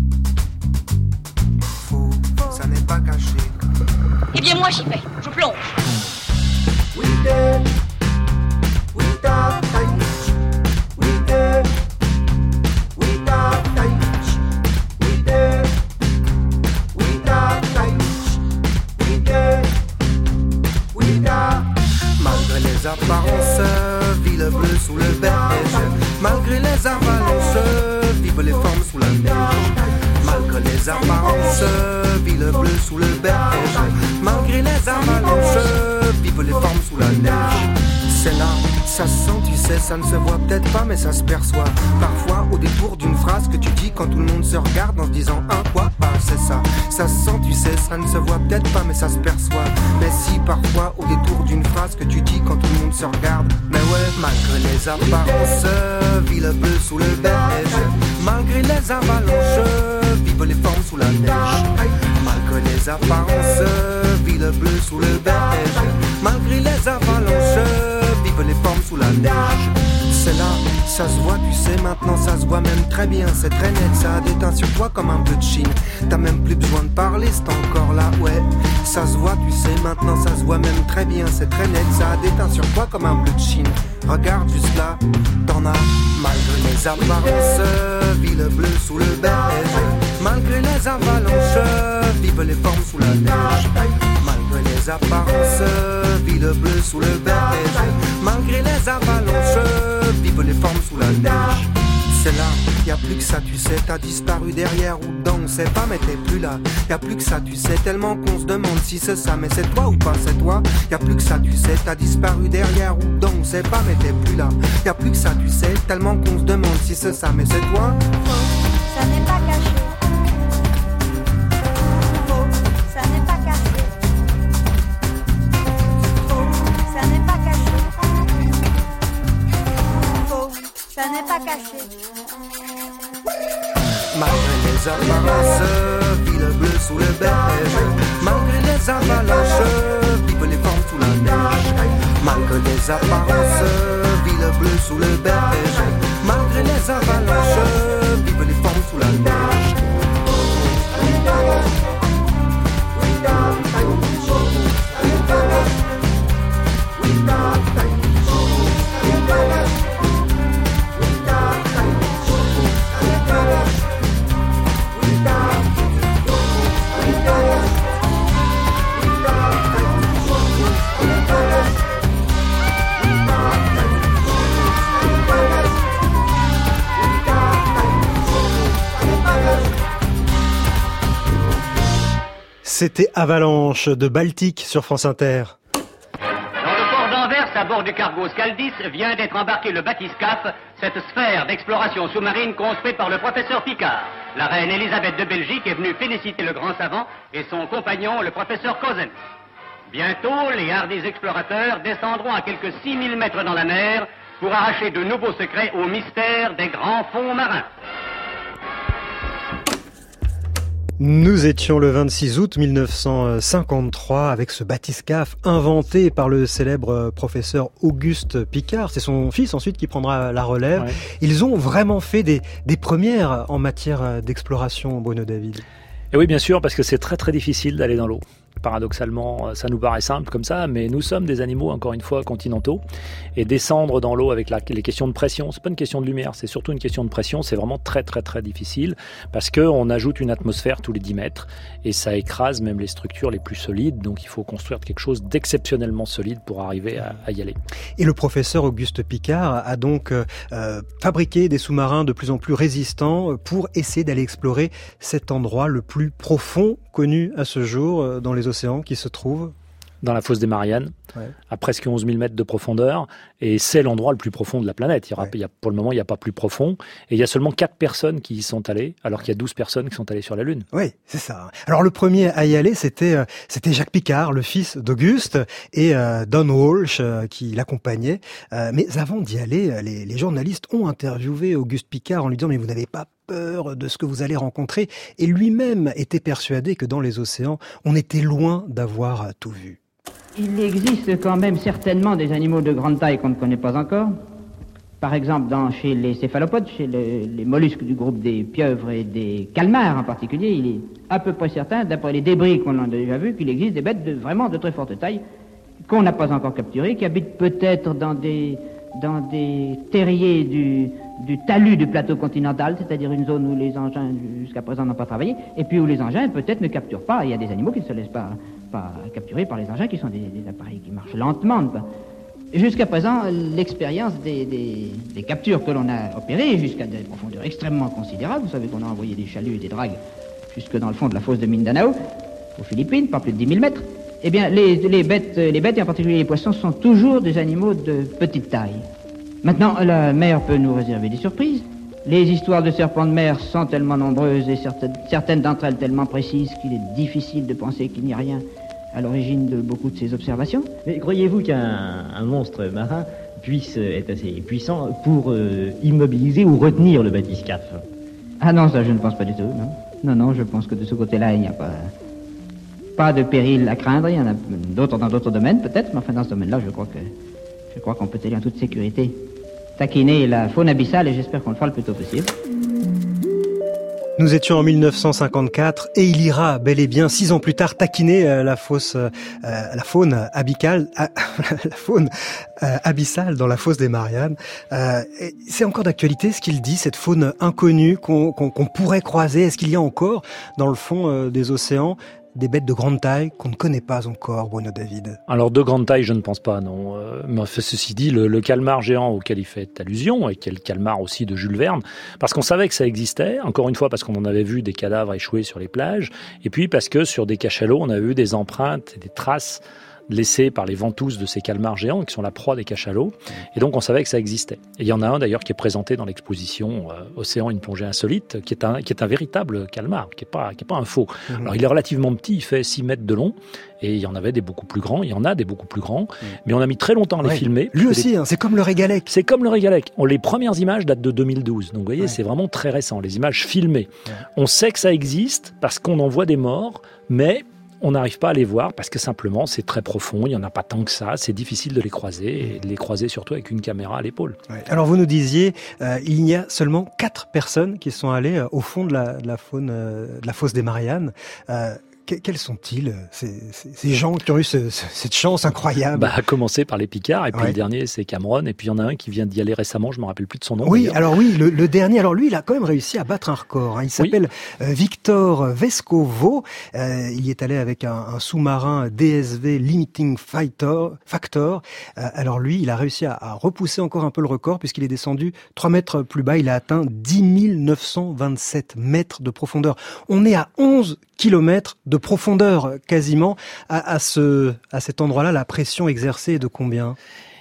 Faux, ça n'est pas caché. Eh bien moi j'y vais, je plonge. We there, we da, we there, we da, we there, we da, we there, we da. Malgré les apparences, ville bleue sous le berge. Malgré les avalanches, vivent les formes sous la neige. Malgré les apparences, ville bleue sous le berge. Malgré les avalanches, vivent les formes sous la neige. C'est là, ça se sent, tu sais, ça ne se voit peut-être pas, mais ça se perçoit. Parfois, au détour d'une phrase que tu dis quand tout le monde se regarde en se disant quoi, c'est ça. Ça se sent, tu sais, ça ne se voit peut-être pas, mais ça se perçoit. Mais si, parfois, au détour d'une phrase que tu dis quand tout le monde se regarde. Mais ouais, Malgré les apparences, ville bleue sous le beige. Malgré les avalanches, vivent les formes sous la neige. Malgré les apparences, ville bleue sous le beige. Malgré les avalanches, vivent les formes sous la neige. C'est là, ça se voit, tu sais, maintenant ça se voit même très bien. C'est très net, ça a déteint sur toi comme un peu de Chine. T'as même plus besoin de parler, c'est encore là, ouais. Ça se voit, tu sais, maintenant ça se voit même très bien. C'est très net, ça a déteint sur toi comme un peu de Chine. Regarde juste là, t'en as. Malgré les apparences, ville bleue sous le beige. Malgré les avalanches, vivent les formes sous la neige. Malgré les apparences, ville bleue sous le beige. Malgré les avalanches, vivent les formes sous la neige. C'est là, y'a plus que ça, tu sais, t'as disparu derrière ou dedans, on sait pas mais t'es plus là. Y'a plus que ça, tu sais, tellement qu'on se demande si c'est ça, mais c'est toi ou pas, c'est toi. Y'a plus que ça, tu sais, t'as disparu derrière ou dedans, on sait pas mais t'es plus là. Y'a plus que ça, tu sais, tellement qu'on se demande si c'est ça, mais c'est toi. Ça n'est pas caché. Ça n'est pas caché. Ça n'est pas caché. Ça n'est pas caché. Malgré les apparences, ville bleue sous le beige. Malgré les avalanches, vivent les formes sous la neige. Malgré les apparences, ville bleue sous le beige. Malgré les avalanches, vivent les formes sous la neige. C'était Avalanche de Baltique sur France Inter. Dans le port d'Anvers, à bord du cargo Scaldis, vient d'être embarqué le Bathyscaphe, cette sphère d'exploration sous-marine construite par le professeur Picard. La reine Elisabeth de Belgique est venue féliciter le grand savant et son compagnon, le professeur Cosen. Bientôt, les hardis explorateurs descendront à quelques 6000 mètres dans la mer pour arracher de nouveaux secrets au mystère des grands fonds marins. Nous étions le 26 août 1953 avec ce bathyscaphe inventé par le célèbre professeur Auguste Piccard. C'est son fils ensuite qui prendra la relève. Ouais. Ils ont vraiment fait des premières en matière d'exploration, Bruno David. Et oui, bien sûr, parce que c'est très très difficile d'aller dans l'eau. Paradoxalement, ça nous paraît simple comme ça, mais nous sommes des animaux, encore une fois, continentaux. Et descendre dans l'eau avec les questions de pression, c'est pas une question de lumière, c'est surtout une question de pression. C'est vraiment très très très difficile parce qu'on ajoute une atmosphère tous les 10 mètres et ça écrase même les structures les plus solides. Donc il faut construire quelque chose d'exceptionnellement solide pour arriver à y aller. Et le professeur Auguste Piccard a donc fabriqué des sous-marins de plus en plus résistants pour essayer d'aller explorer cet endroit le plus profond connu à ce jour dans les océans qui se trouvent dans la fosse des Mariannes, à presque 11 000 mètres de profondeur, et c'est l'endroit le plus profond de la planète. Pour le moment, il n'y a pas plus profond, et il y a seulement 4 personnes qui y sont allées, alors qu'il y a 12 personnes qui sont allées sur la Lune. Oui, c'est ça. Alors le premier à y aller, c'était Jacques Piccard, le fils d'Auguste, et Don Walsh qui l'accompagnait. Mais avant d'y aller, les journalistes ont interviewé Auguste Piccard en lui disant « Mais vous n'avez pas peur de ce que vous allez rencontrer ?» Et lui-même était persuadé que dans les océans, on était loin d'avoir tout vu. Il existe quand même certainement des animaux de grande taille qu'on ne connaît pas encore. Par exemple, chez les céphalopodes, chez les mollusques du groupe des pieuvres et des calmars en particulier, il est à peu près certain, d'après les débris qu'on a déjà vus, qu'il existe des bêtes vraiment de très forte taille qu'on n'a pas encore capturées, qui habitent peut-être dans des terriers du talus du plateau continental, c'est-à-dire une zone où les engins jusqu'à présent n'ont pas travaillé, et puis où les engins peut-être ne capturent pas. Il y a des animaux qui ne se laissent pas capturés par les engins, qui sont des appareils qui marchent lentement. Jusqu'à présent, l'expérience des captures que l'on a opérées, jusqu'à des profondeurs extrêmement considérables, vous savez qu'on a envoyé des chaluts et des dragues jusque dans le fond de la fosse de Mindanao, aux Philippines, pas plus de 10 000 mètres, eh bien, les bêtes, et en particulier les poissons, sont toujours des animaux de petite taille. Maintenant, la mer peut nous réserver des surprises. Les histoires de serpents de mer sont tellement nombreuses et certaines d'entre elles tellement précises qu'il est difficile de penser qu'il n'y a rien à l'origine de beaucoup de ces observations. Mais croyez-vous qu'un monstre marin est assez puissant pour immobiliser ou retenir le bathyscaphe. Ah non, ça je ne pense pas du tout, non. Non, je pense que de ce côté-là, il n'y a pas de péril à craindre. Il y en a d'autres dans d'autres domaines peut-être, mais enfin dans ce domaine-là, je crois qu'on peut aller en toute sécurité taquiner la faune abyssale et j'espère qu'on le fera le plus tôt possible. Nous étions en 1954 et il ira bel et bien 6 ans plus tard taquiner la faune abyssale dans la fosse des Mariannes. C'est encore d'actualité ce qu'il dit, cette faune inconnue qu'on pourrait croiser. Est-ce qu'il y a encore dans le fond des océans des bêtes de grande taille qu'on ne connaît pas encore, Bruno David? Alors de grande taille, je ne pense pas, non. Mais ceci dit, le calmar géant auquel il fait allusion, et qui est le calmar aussi de Jules Verne, parce qu'on savait que ça existait, encore une fois parce qu'on en avait vu des cadavres échoués sur les plages, et puis parce que sur des cachalots, on a vu des empreintes et des traces laissés par les ventouses de ces calmars géants qui sont la proie des cachalots. Et donc on savait que ça existait. Et il y en a un d'ailleurs qui est présenté dans l'exposition Océan, une plongée insolite, qui est un véritable calmar, qui est pas un faux. Mmh. Alors il est relativement petit, il fait 6 mètres de long, et il y en avait des beaucoup plus grands, il y en a des beaucoup plus grands, mais on a mis très longtemps à les filmer. Lui aussi, c'est comme le régalec. C'est comme le régalec. Les premières images datent de 2012, donc vous voyez, c'est vraiment très récent, les images filmées. Ouais. On sait que ça existe parce qu'on en voit des morts, mais on n'arrive pas à les voir parce que simplement c'est très profond, il n'y en a pas tant que ça, c'est difficile de les croiser et de les croiser surtout avec une caméra à l'épaule. Ouais. Alors vous nous disiez, il y a seulement 4 personnes qui sont allées au fond de la fosse des Mariannes. Quels sont-ils, ces gens qui ont eu cette chance incroyable? À commencer par les Picards, et puis le dernier c'est Cameron, et puis il y en a un qui vient d'y aller récemment, je ne me rappelle plus de son nom. Oui, d'ailleurs. Alors le dernier, alors lui il a quand même réussi à battre un record, il s'appelle Victor Vescovo, il y est allé avec un sous-marin DSV Limiting Factor, alors lui il a réussi à repousser encore un peu le record puisqu'il est descendu 3 mètres plus bas, il a atteint 10 927 mètres de profondeur. On est à 11 kilomètres de profondeur quasiment. À cet endroit-là, la pression exercée est de combien ?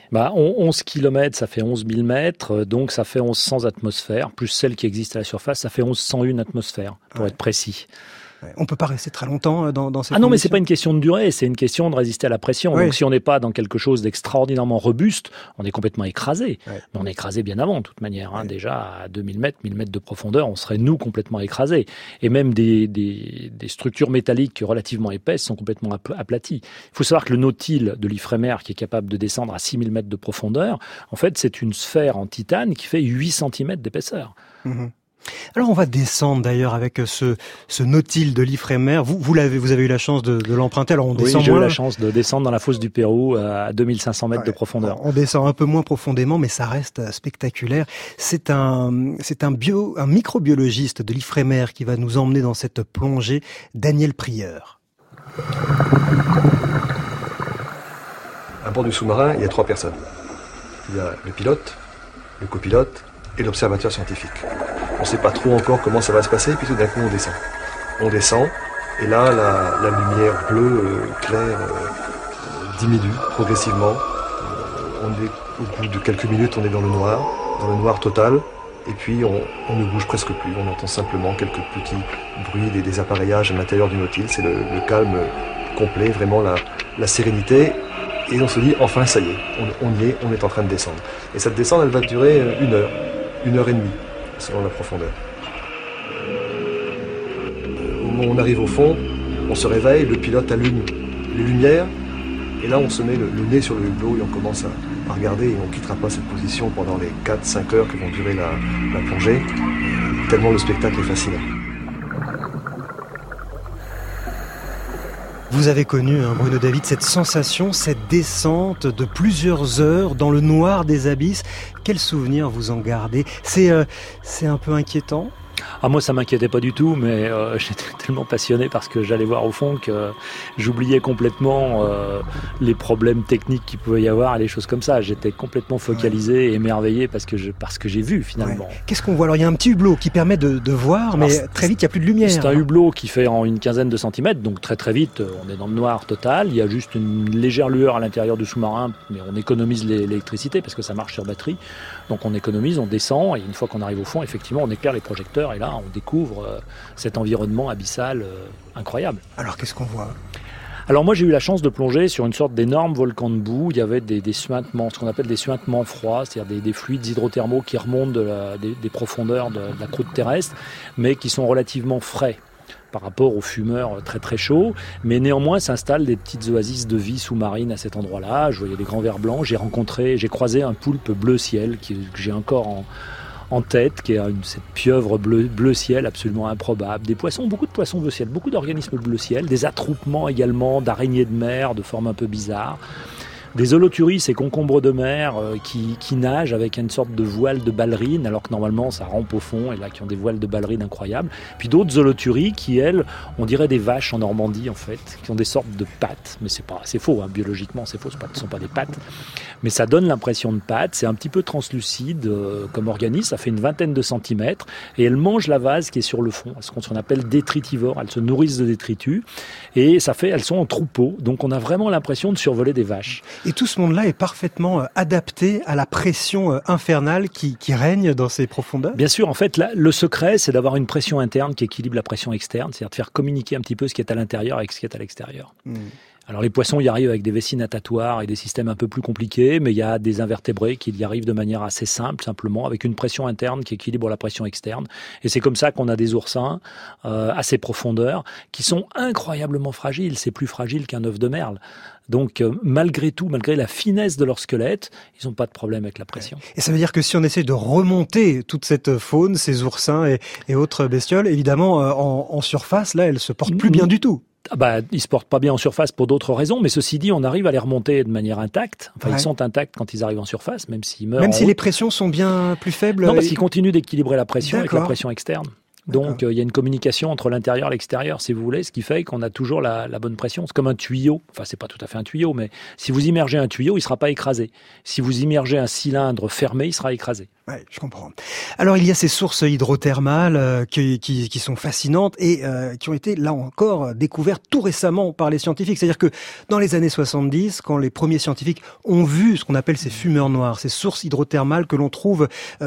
11 km, ça fait 11 000 mètres, donc ça fait 1100 atmosphères, plus celle qui existe à la surface, ça fait 1101 atmosphères, pour être précis. On peut pas rester très longtemps dans ces conditions. Non, mais c'est pas une question de durée, c'est une question de résister à la pression. Oui. Donc si on n'est pas dans quelque chose d'extraordinairement robuste, on est complètement écrasé. Ouais. Mais on est écrasé bien avant, de toute manière. Hein. Déjà, à 2000 mètres, 1000 mètres de profondeur, on serait, nous, complètement écrasés. Et même des structures métalliques relativement épaisses sont complètement aplaties. Il faut savoir que le nautile de l'Ifremer, qui est capable de descendre à 6000 mètres de profondeur, en fait, c'est une sphère en titane qui fait 8 cm d'épaisseur. Mmh. Alors on va descendre d'ailleurs avec ce nautile de l'Ifremer. Vous avez eu la chance de l'emprunter. Alors on descend j'ai eu la chance de descendre dans la fosse du Pérou à 2500 mètres de profondeur. On descend un peu moins profondément, mais ça reste spectaculaire. C'est un microbiologiste de l'Ifremer qui va nous emmener dans cette plongée, Daniel Prieur. À bord du sous-marin, il y a 3 personnes. Il y a le pilote, le copilote et l'observateur scientifique. On ne sait pas trop encore comment ça va se passer, puis tout d'un coup on descend. On descend, et là la lumière bleue claire diminue progressivement. Au bout de quelques minutes, on est dans le noir total, et puis on ne bouge presque plus. On entend simplement quelques petits bruits des appareillages à l'intérieur du nautile. C'est le calme complet, vraiment la sérénité. Et on se dit, enfin ça y est, on est en train de descendre. Et cette descente, elle va durer 1 heure, 1 heure et demie, selon la profondeur. Au moment où on arrive au fond, on se réveille, le pilote allume les lumières, et là on se met le nez sur le hublot et on commence à regarder, et on ne quittera pas cette position pendant les 4-5 heures que vont durer la plongée, tellement le spectacle est fascinant. Vous avez connu, Bruno David, cette sensation, cette descente de plusieurs heures dans le noir des abysses. Quel souvenir vous en gardez ? C'est un peu inquiétant ? Moi, ça m'inquiétait pas du tout, mais j'étais tellement passionné parce que j'allais voir au fond que j'oubliais complètement les problèmes techniques qu'il pouvait y avoir et les choses comme ça. J'étais complètement focalisé et émerveillé parce que j'ai vu finalement. Ouais. Qu'est-ce qu'on voit ? Alors, il y a un petit hublot qui permet de voir, mais très vite, il n'y a plus de lumière. C'est un hublot qui fait en une quinzaine de centimètres, donc très très vite, on est dans le noir total. Il y a juste une légère lueur à l'intérieur du sous-marin, mais on économise l'électricité parce que ça marche sur batterie. Donc on économise, on descend, et une fois qu'on arrive au fond, effectivement, on éclaire les projecteurs, et là, on découvre cet environnement abyssal incroyable. Alors, qu'est-ce qu'on voit ? Alors moi j'ai eu la chance de plonger sur une sorte d'énorme volcan de boue. Il y avait des suintements, ce qu'on appelle des suintements froids, c'est-à-dire des fluides hydrothermaux qui remontent des profondeurs de la croûte terrestre, mais qui sont relativement frais par rapport aux fumeurs très très chauds, mais néanmoins s'installent des petites oasis de vie sous-marine à cet endroit-là. Je voyais des grands vers blancs, j'ai croisé un poulpe bleu ciel que j'ai encore en tête, qui est cette pieuvre bleu ciel absolument improbable. Des poissons, beaucoup de poissons bleu ciel, beaucoup d'organismes bleu ciel, des attroupements également d'araignées de mer de forme un peu bizarre. Des holoturies, ces concombres de mer qui nagent avec une sorte de voile de ballerine, alors que normalement ça rampe au fond, et là qui ont des voiles de ballerine incroyables. Puis d'autres holoturies qui, elles, on dirait des vaches en Normandie en fait, qui ont des sortes de pattes, mais c'est faux, hein, biologiquement c'est faux, ce ne sont pas des pattes, mais ça donne l'impression de pattes, c'est un petit peu translucide comme organisme, ça fait une vingtaine de centimètres, et elles mangent la vase qui est sur le fond, ce qu'on appelle détritivores, elles se nourrissent de détritus, et elles sont en troupeau, donc on a vraiment l'impression de survoler des vaches. Et tout ce monde-là est parfaitement adapté à la pression infernale qui règne dans ces profondeurs ? Bien sûr, en fait, là, le secret, c'est d'avoir une pression interne qui équilibre la pression externe, c'est-à-dire de faire communiquer un petit peu ce qui est à l'intérieur avec ce qui est à l'extérieur. Alors les poissons y arrivent avec des vessies natatoires et des systèmes un peu plus compliqués, mais il y a des invertébrés qui y arrivent de manière assez simple, simplement, avec une pression interne qui équilibre la pression externe. Et c'est comme ça qu'on a des oursins à ces profondeurs qui sont incroyablement fragiles. C'est plus fragile qu'un œuf de merle. Donc malgré tout, malgré la finesse de leur squelette, ils n'ont pas de problème avec la pression. Et ça veut dire que si on essaie de remonter toute cette faune, ces oursins et autres bestioles, évidemment en surface, là, elles se portent plus bien du tout. Ils se portent pas bien en surface pour d'autres raisons, mais ceci dit, on arrive à les remonter de manière intacte. Ils sont intacts quand ils arrivent en surface, même s'ils meurent. Même si les pressions sont bien plus faibles. Non, parce qu'ils continuent d'équilibrer la pression avec la pression externe. Donc il y a une communication entre l'intérieur et l'extérieur, si vous voulez, ce qui fait qu'on a toujours la bonne pression. C'est comme un tuyau. Enfin, c'est pas tout à fait un tuyau, mais si vous immergez un tuyau, il sera pas écrasé. Si vous immergez un cylindre fermé, il sera écrasé. Oui, je comprends. Alors il y a ces sources hydrothermales qui sont fascinantes et qui ont été là encore découvertes tout récemment par les scientifiques. C'est-à-dire que dans les années 70, quand les premiers scientifiques ont vu ce qu'on appelle ces fumeurs noirs, ces sources hydrothermales que l'on trouve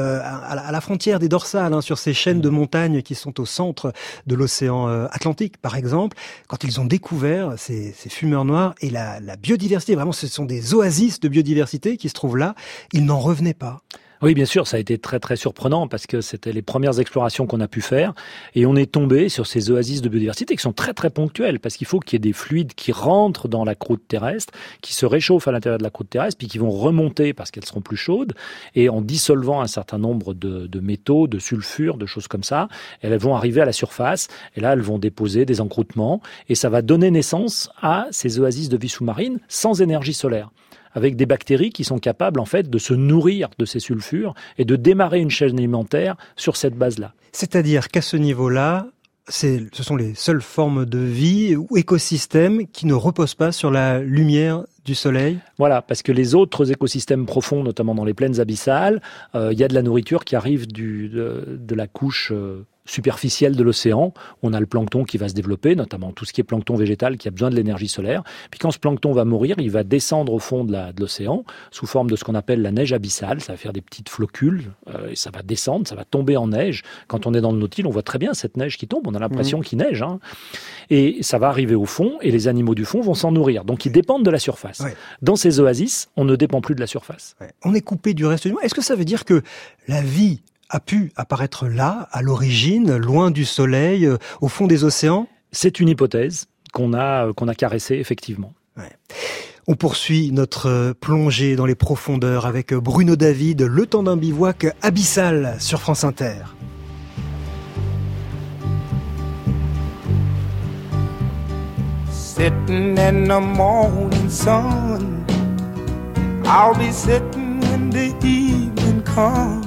à la frontière des dorsales, sur ces chaînes de montagnes qui sont au centre de l'océan Atlantique, par exemple, quand ils ont découvert ces fumeurs noirs et la biodiversité, vraiment ce sont des oasis de biodiversité qui se trouvent là, ils n'en revenaient pas. Oui, bien sûr, ça a été très très surprenant parce que c'était les premières explorations qu'on a pu faire et on est tombé sur ces oasis de biodiversité qui sont très très ponctuelles parce qu'il faut qu'il y ait des fluides qui rentrent dans la croûte terrestre, qui se réchauffent à l'intérieur de la croûte terrestre puis qui vont remonter parce qu'elles seront plus chaudes et en dissolvant un certain nombre de métaux, de sulfures, de choses comme ça, elles vont arriver à la surface et là elles vont déposer des encroûtements et ça va donner naissance à ces oasis de vie sous-marine sans énergie solaire, avec des bactéries qui sont capables en fait de se nourrir de ces sulfures et de démarrer une chaîne alimentaire sur cette base-là. C'est-à-dire qu'à ce niveau-là, ce sont les seules formes de vie ou écosystèmes qui ne reposent pas sur la lumière du soleil ? Voilà, parce que les autres écosystèmes profonds, notamment dans les plaines abyssales, il y a de la nourriture qui arrive de la couche superficielle de l'océan. On a le plancton qui va se développer, notamment tout ce qui est plancton végétal qui a besoin de l'énergie solaire. Puis quand ce plancton va mourir, il va descendre au fond de l'océan sous forme de ce qu'on appelle la neige abyssale. Ça va faire des petites flocules et ça va descendre, ça va tomber en neige. Quand on est dans le Nautile, on voit très bien cette neige qui tombe. On a l'impression qu'il neige. Et ça va arriver au fond et les animaux du fond vont s'en nourrir. Donc ils dépendent de la surface. Ouais. Dans ces oasis, on ne dépend plus de la surface. Ouais. On est coupé du reste du monde. Est-ce que ça veut dire que la vie a pu apparaître là, à l'origine, loin du soleil, au fond des océans ? C'est une hypothèse qu'on a caressée, effectivement. Ouais. On poursuit notre plongée dans les profondeurs avec Bruno David, le temps d'un bivouac abyssal sur France Inter. Sitting in the morning sun, I'll be sitting when the evening comes,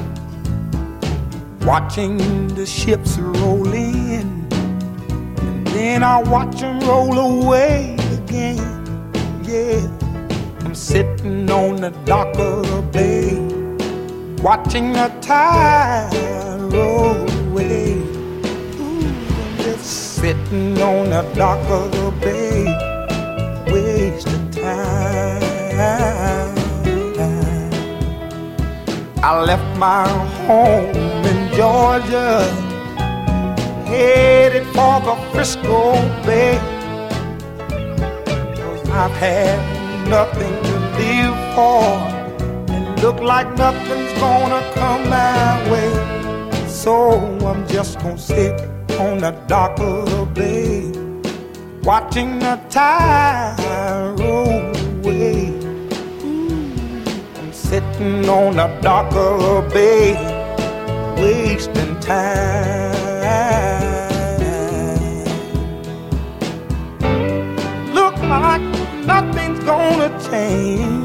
watching the ships roll in, and then I'll watch them roll away again. Yeah, I'm sitting on the dock of the bay, watching the tide roll away. Ooh, I'm just sitting on the dock of the bay, wasting time. I left my home in Georgia, headed for the Frisco Bay. I've had nothing to live for, and look like nothing's gonna come my way. So I'm just gonna sit on the dock of the bay, watching the tide roll away. I'm sitting on the dock of the bay, wasting time. Look like nothing's gonna change.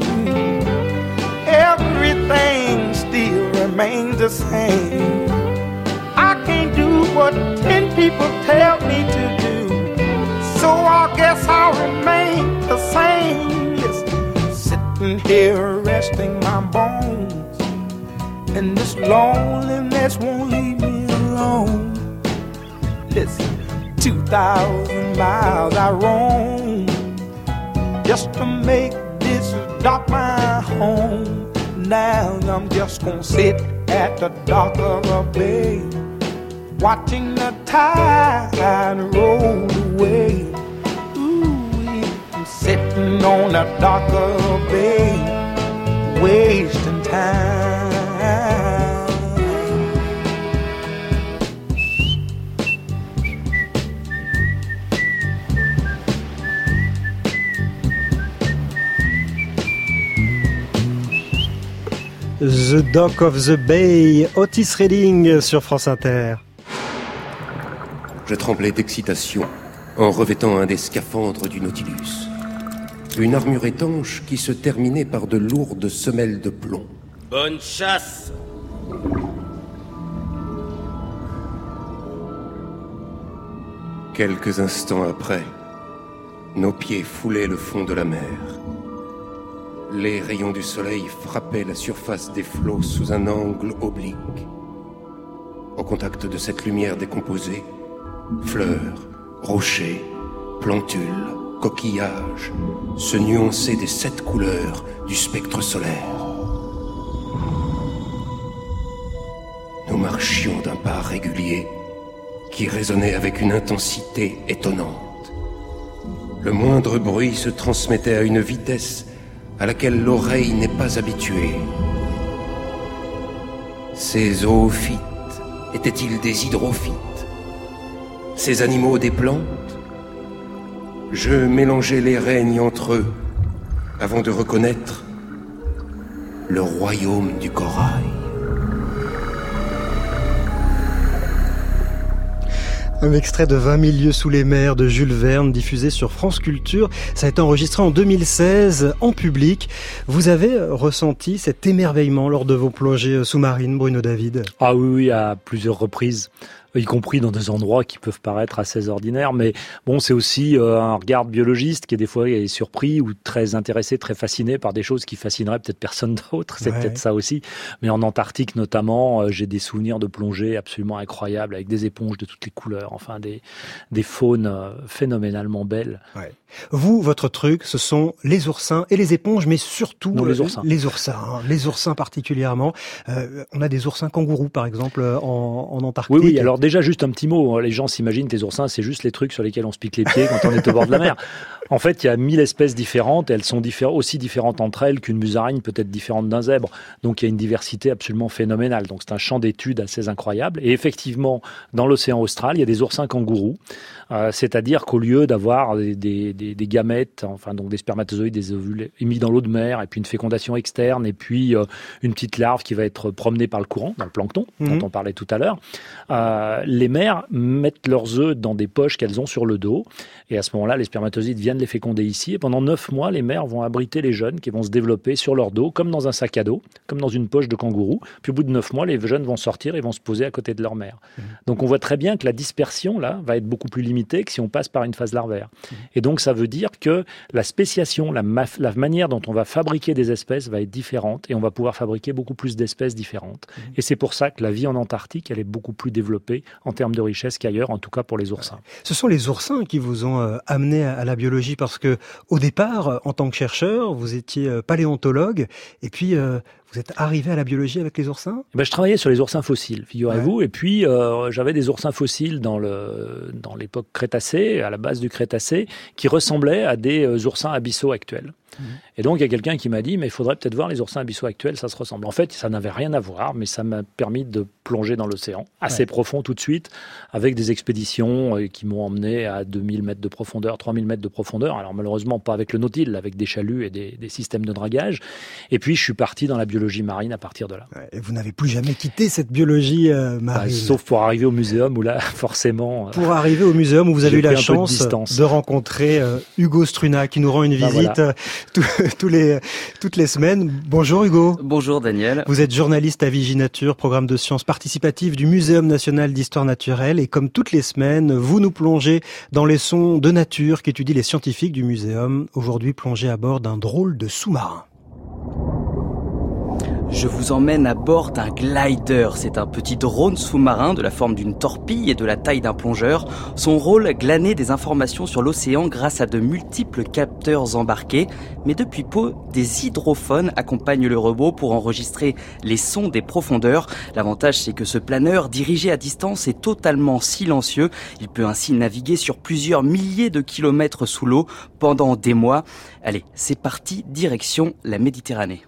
Everything still remains the same. I can't do what 10 people tell me to do, so I guess I'll remain the same. Listen, sitting here resting my bones, and this loneliness won't leave me alone. Listen, 2,000 miles I roam just to make this dock my home. Now I'm just gonna sit at the dock of a bay, watching the tide roll away. Ooh, I'm sitting on the dock of a bay, wasting time. The Dock of the Bay, Otis Redding sur France Inter. Je tremblais d'excitation en revêtant un des scaphandres du Nautilus. Une armure étanche qui se terminait par de lourdes semelles de plomb. Bonne chasse! Quelques instants après, nos pieds foulaient le fond de la mer. Les rayons du soleil frappaient la surface des flots sous un angle oblique. Au contact de cette lumière décomposée, fleurs, rochers, plantules, coquillages se nuançaient des 7 couleurs du spectre solaire. Nous marchions d'un pas régulier qui résonnait avec une intensité étonnante. Le moindre bruit se transmettait à une vitesse à laquelle l'oreille n'est pas habituée. Ces zoophytes étaient-ils des hydrophytes? Ces animaux des plantes? Je mélangeais les règnes entre eux avant de reconnaître le royaume du corail. Un extrait de 20 000 lieues sous les mers de Jules Verne, diffusé sur France Culture. Ça a été enregistré en 2016 en public. Vous avez ressenti cet émerveillement lors de vos plongées sous-marines, Bruno David? Ah oui, à plusieurs reprises, y compris dans des endroits qui peuvent paraître assez ordinaires. Mais bon, c'est aussi un regard de biologiste qui est des fois est surpris ou très intéressé, très fasciné par des choses qui fascineraient peut-être personne d'autre. C'est peut-être ça aussi. Mais en Antarctique notamment, j'ai des souvenirs de plongées absolument incroyables avec des éponges de toutes les couleurs. Enfin, des faunes phénoménalement belles. Ouais. Vous, votre truc, ce sont les oursins et les éponges, mais surtout les oursins. Les oursins particulièrement. On a des oursins kangourous, par exemple, en Antarctique. Oui, alors déjà, juste un petit mot. Les gens s'imaginent que les oursins, c'est juste les trucs sur lesquels on se pique les pieds quand on est au bord de la mer. En fait, il y a 1000 espèces différentes et elles sont aussi différentes entre elles qu'une musaraigne peut être différente d'un zèbre. Donc, il y a une diversité absolument phénoménale. Donc, c'est un champ d'études assez incroyable. Et effectivement, dans l'océan austral, il y a des oursins kangourous. C'est-à-dire qu'au lieu d'avoir des gamètes, enfin donc des spermatozoïdes, des ovules émis dans l'eau de mer, et puis une fécondation externe, et puis une petite larve qui va être promenée par le courant, dans le plancton, dont on parlait tout à l'heure, les mères mettent leurs œufs dans des poches qu'elles ont sur le dos, et à ce moment-là, les spermatozoïdes viennent les féconder ici, et pendant 9 mois, les mères vont abriter les jeunes qui vont se développer sur leur dos, comme dans un sac à dos, comme dans une poche de kangourou, puis au bout de 9 mois, les jeunes vont sortir et vont se poser à côté de leur mère. Donc on voit très bien que la dispersion, là, va être beaucoup plus limitée que si on passe par une phase larvaire. Et donc, ça veut dire que la spéciation, la manière dont on va fabriquer des espèces va être différente et on va pouvoir fabriquer beaucoup plus d'espèces différentes. Et c'est pour ça que la vie en Antarctique, elle est beaucoup plus développée en termes de richesse qu'ailleurs, en tout cas pour les oursins. Ce sont les oursins qui vous ont amené à la biologie parce que, au départ, en tant que chercheur, vous étiez paléontologue et puis Vous êtes arrivé à la biologie avec les oursins ? Je travaillais sur les oursins fossiles, figurez-vous, et puis j'avais des oursins fossiles dans l'époque Crétacé, à la base du Crétacé, qui ressemblaient à des oursins abyssaux actuels. Et donc, il y a quelqu'un qui m'a dit, mais il faudrait peut-être voir les oursins abyssaux actuels, ça se ressemble. En fait, ça n'avait rien à voir, mais ça m'a permis de plonger dans l'océan, assez profond tout de suite, avec des expéditions qui m'ont emmené à 2000 mètres de profondeur, 3000 mètres de profondeur. Alors, malheureusement, pas avec le Nautile, avec des chaluts et des systèmes de dragage. Et puis, je suis parti dans la biologie marine à partir de là. Et vous n'avez plus jamais quitté cette biologie marine. Sauf pour arriver au muséum, où là, forcément... Pour arriver au muséum, où vous avez eu la chance de rencontrer Hugo Struna, qui nous rend une visite toutes les semaines. Bonjour Hugo. Bonjour Daniel. Vous êtes journaliste à Viginature, programme de sciences participatives du Muséum national d'histoire naturelle, et comme toutes les semaines, vous nous plongez dans les sons de nature qu'étudient les scientifiques du muséum. Aujourd'hui, plongé à bord d'un drôle de sous-marin. Je vous emmène à bord d'un glider. C'est un petit drone sous-marin de la forme d'une torpille et de la taille d'un plongeur. Son rôle, glaner des informations sur l'océan grâce à de multiples capteurs embarqués. Mais depuis peu, des hydrophones accompagnent le robot pour enregistrer les sons des profondeurs. L'avantage, c'est que ce planeur, dirigé à distance, est totalement silencieux. Il peut ainsi naviguer sur plusieurs milliers de kilomètres sous l'eau pendant des mois. Allez, c'est parti, direction la Méditerranée.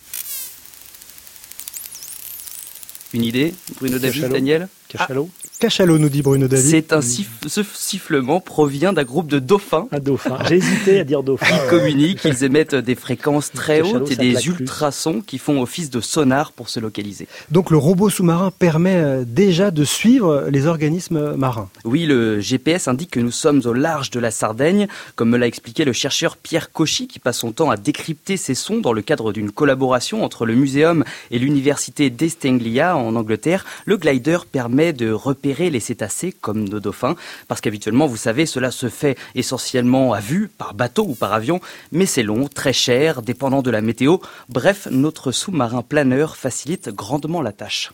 Une idée, Bruno David, Daniel ? Cachalot. Cachalot, nous dit Bruno David. Ce sifflement provient d'un groupe de dauphins. Un dauphin. J'ai hésité à dire dauphin. Ils communiquent, ils émettent des fréquences très hautes et des ultrasons qui font office de sonar pour se localiser. Donc le robot sous-marin permet déjà de suivre les organismes marins. Oui, le GPS indique que nous sommes au large de la Sardaigne, comme me l'a expliqué le chercheur Pierre Cauchy, qui passe son temps à décrypter ces sons dans le cadre d'une collaboration entre le muséum et l'université d'East Anglia en Angleterre. Le glider permet de repérer les cétacés comme nos dauphins, parce qu'habituellement, vous savez, cela se fait essentiellement à vue, par bateau ou par avion, mais c'est long, très cher, dépendant de la météo. Bref, notre sous-marin planeur facilite grandement la tâche.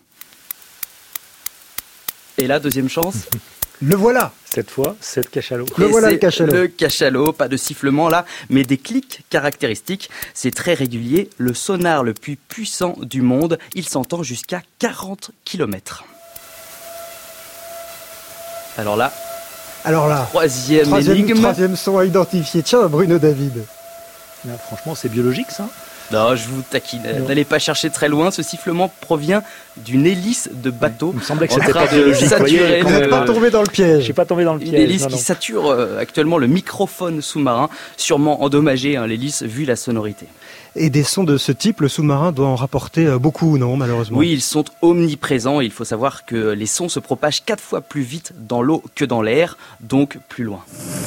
Et là, deuxième chance. Le voilà. Cette fois, c'est le cachalot. Le voilà le cachalot. Le cachalot, pas de sifflement là, mais des clics caractéristiques. C'est très régulier. Le sonar le plus puissant du monde, il s'entend jusqu'à 40 km. Alors là, troisième énigme. Troisième son à identifier. Tiens, Bruno David. Là, franchement, c'est biologique, ça. Non, je vous taquine. N'allez pas chercher très loin. Ce sifflement provient d'une hélice de bateau. Il me semblait que c'était pas biologique. Vous n'êtes pas tombé dans le piège. Je suis pas tombé dans le piège. Une hélice qui sature actuellement le microphone sous-marin, sûrement endommagé, l'hélice, vu la sonorité. Et des sons de ce type, le sous-marin doit en rapporter beaucoup, non, malheureusement ? Oui, ils sont omniprésents. Il faut savoir que les sons se propagent 4 fois plus vite dans l'eau que dans l'air, donc plus loin.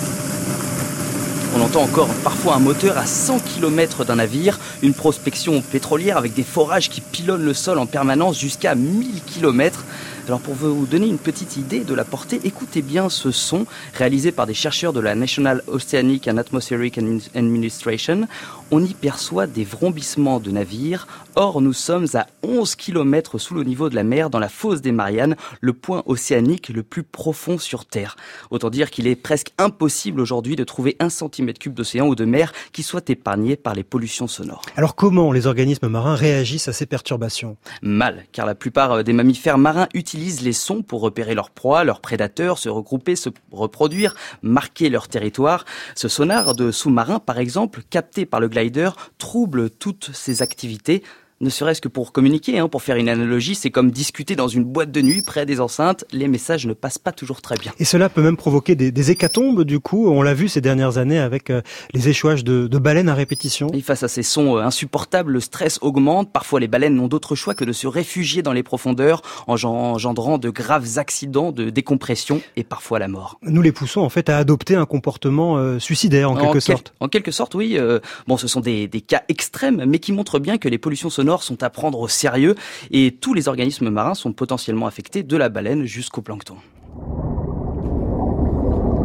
On entend encore parfois un moteur à 100 km d'un navire, une prospection pétrolière avec des forages qui pilonnent le sol en permanence jusqu'à 1000 km. Alors pour vous donner une petite idée de la portée, écoutez bien ce son réalisé par des chercheurs de la National Oceanic and Atmospheric Administration. On y perçoit des vrombissements de navires. Or, nous sommes à 11 km sous le niveau de la mer dans la fosse des Mariannes, le point océanique le plus profond sur Terre. Autant dire qu'il est presque impossible aujourd'hui de trouver 1 cm3 d'océan ou de mer qui soit épargné par les pollutions sonores. Alors comment les organismes marins réagissent à ces perturbations ? Mal, car la plupart des mammifères marins utilisent les sons pour repérer leurs proies, leurs prédateurs, se regrouper, se reproduire, marquer leur territoire. Ce sonar de sous-marin, par exemple, capté par le glider, trouble toutes ces activités. Ne serait-ce que pour communiquer, pour faire une analogie, c'est comme discuter dans une boîte de nuit près des enceintes. Les messages ne passent pas toujours très bien. Et cela peut même provoquer des hécatombes, du coup. On l'a vu ces dernières années avec les échouages de baleines à répétition. Et face à ces sons insupportables, le stress augmente. Parfois, les baleines n'ont d'autre choix que de se réfugier dans les profondeurs, engendrant de graves accidents de décompression et parfois la mort. Nous les poussons en fait à adopter un comportement suicidaire en quelque sorte. En quelque sorte, oui. Ce sont des cas extrêmes, mais qui montrent bien que les pollutions sonores sont à prendre au sérieux et tous les organismes marins sont potentiellement affectés de la baleine jusqu'au plancton.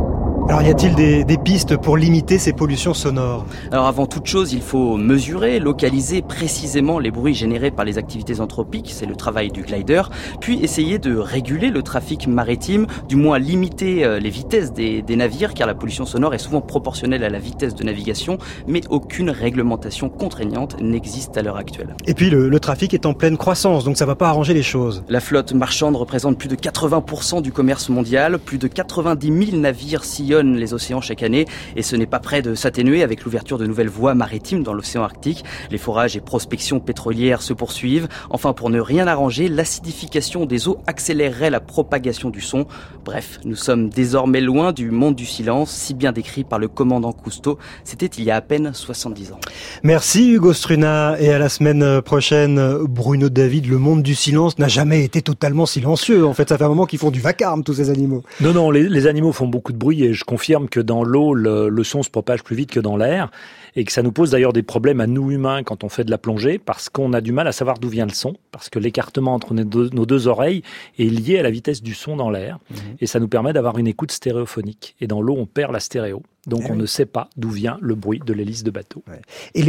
Alors y a-t-il des pistes pour limiter ces pollutions sonores ? Alors avant toute chose, il faut mesurer, localiser précisément les bruits générés par les activités anthropiques, c'est le travail du glider, puis essayer de réguler le trafic maritime, du moins limiter les vitesses des navires, car la pollution sonore est souvent proportionnelle à la vitesse de navigation, mais aucune réglementation contraignante n'existe à l'heure actuelle. Et puis le trafic est en pleine croissance, donc ça va pas arranger les choses. La flotte marchande représente plus de 80% du commerce mondial, plus de 90 000 navires sillonnent les océans chaque année et ce n'est pas près de s'atténuer avec l'ouverture de nouvelles voies maritimes dans l'océan Arctique. Les forages et prospections pétrolières se poursuivent. Enfin, pour ne rien arranger, l'acidification des eaux accélérerait la propagation du son. Bref, nous sommes désormais loin du monde du silence, si bien décrit par le commandant Cousteau. C'était il y a à peine 70 ans. Merci Hugo Struna et à la semaine prochaine. Bruno David, le monde du silence n'a jamais été totalement silencieux. En fait, ça fait un moment qu'ils font du vacarme, tous ces animaux. Non, les animaux font beaucoup de bruit et je confirme que dans l'eau, le son se propage plus vite que dans l'air et que ça nous pose d'ailleurs des problèmes à nous humains quand on fait de la plongée parce qu'on a du mal à savoir d'où vient le son, parce que l'écartement entre nos deux oreilles est lié à la vitesse du son dans l'air et ça nous permet d'avoir une écoute stéréophonique. Et dans l'eau, on perd la stéréo. Donc on ne sait pas d'où vient le bruit de l'hélice de bateau. Ouais.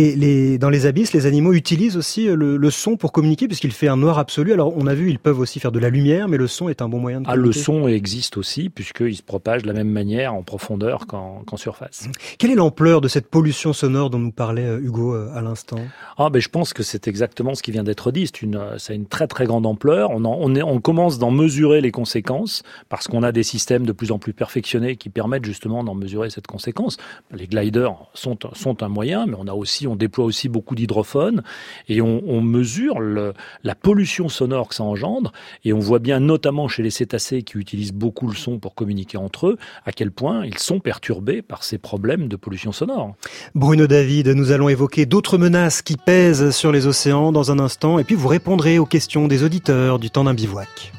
Et dans les abysses, les animaux utilisent aussi le son pour communiquer, puisqu'il fait un noir absolu. Alors on a vu, ils peuvent aussi faire de la lumière, mais le son est un bon moyen de communiquer. Le son existe aussi, puisqu'il se propage de la même manière en profondeur qu'en surface. Quelle est l'ampleur de cette pollution sonore dont nous parlait Hugo à l'instant ? Je pense que c'est exactement ce qui vient d'être dit. Ça a une très très grande ampleur. On commence d'en mesurer les conséquences, parce qu'on a des systèmes de plus en plus perfectionnés qui permettent justement d'en mesurer cette conséquence. Les gliders sont un moyen, mais on déploie aussi beaucoup d'hydrophones et on mesure la pollution sonore que ça engendre et on voit bien notamment chez les cétacés qui utilisent beaucoup le son pour communiquer entre eux, à quel point ils sont perturbés par ces problèmes de pollution sonore. Bruno David, nous allons évoquer d'autres menaces qui pèsent sur les océans dans un instant et puis vous répondrez aux questions des auditeurs du temps d'un bivouac.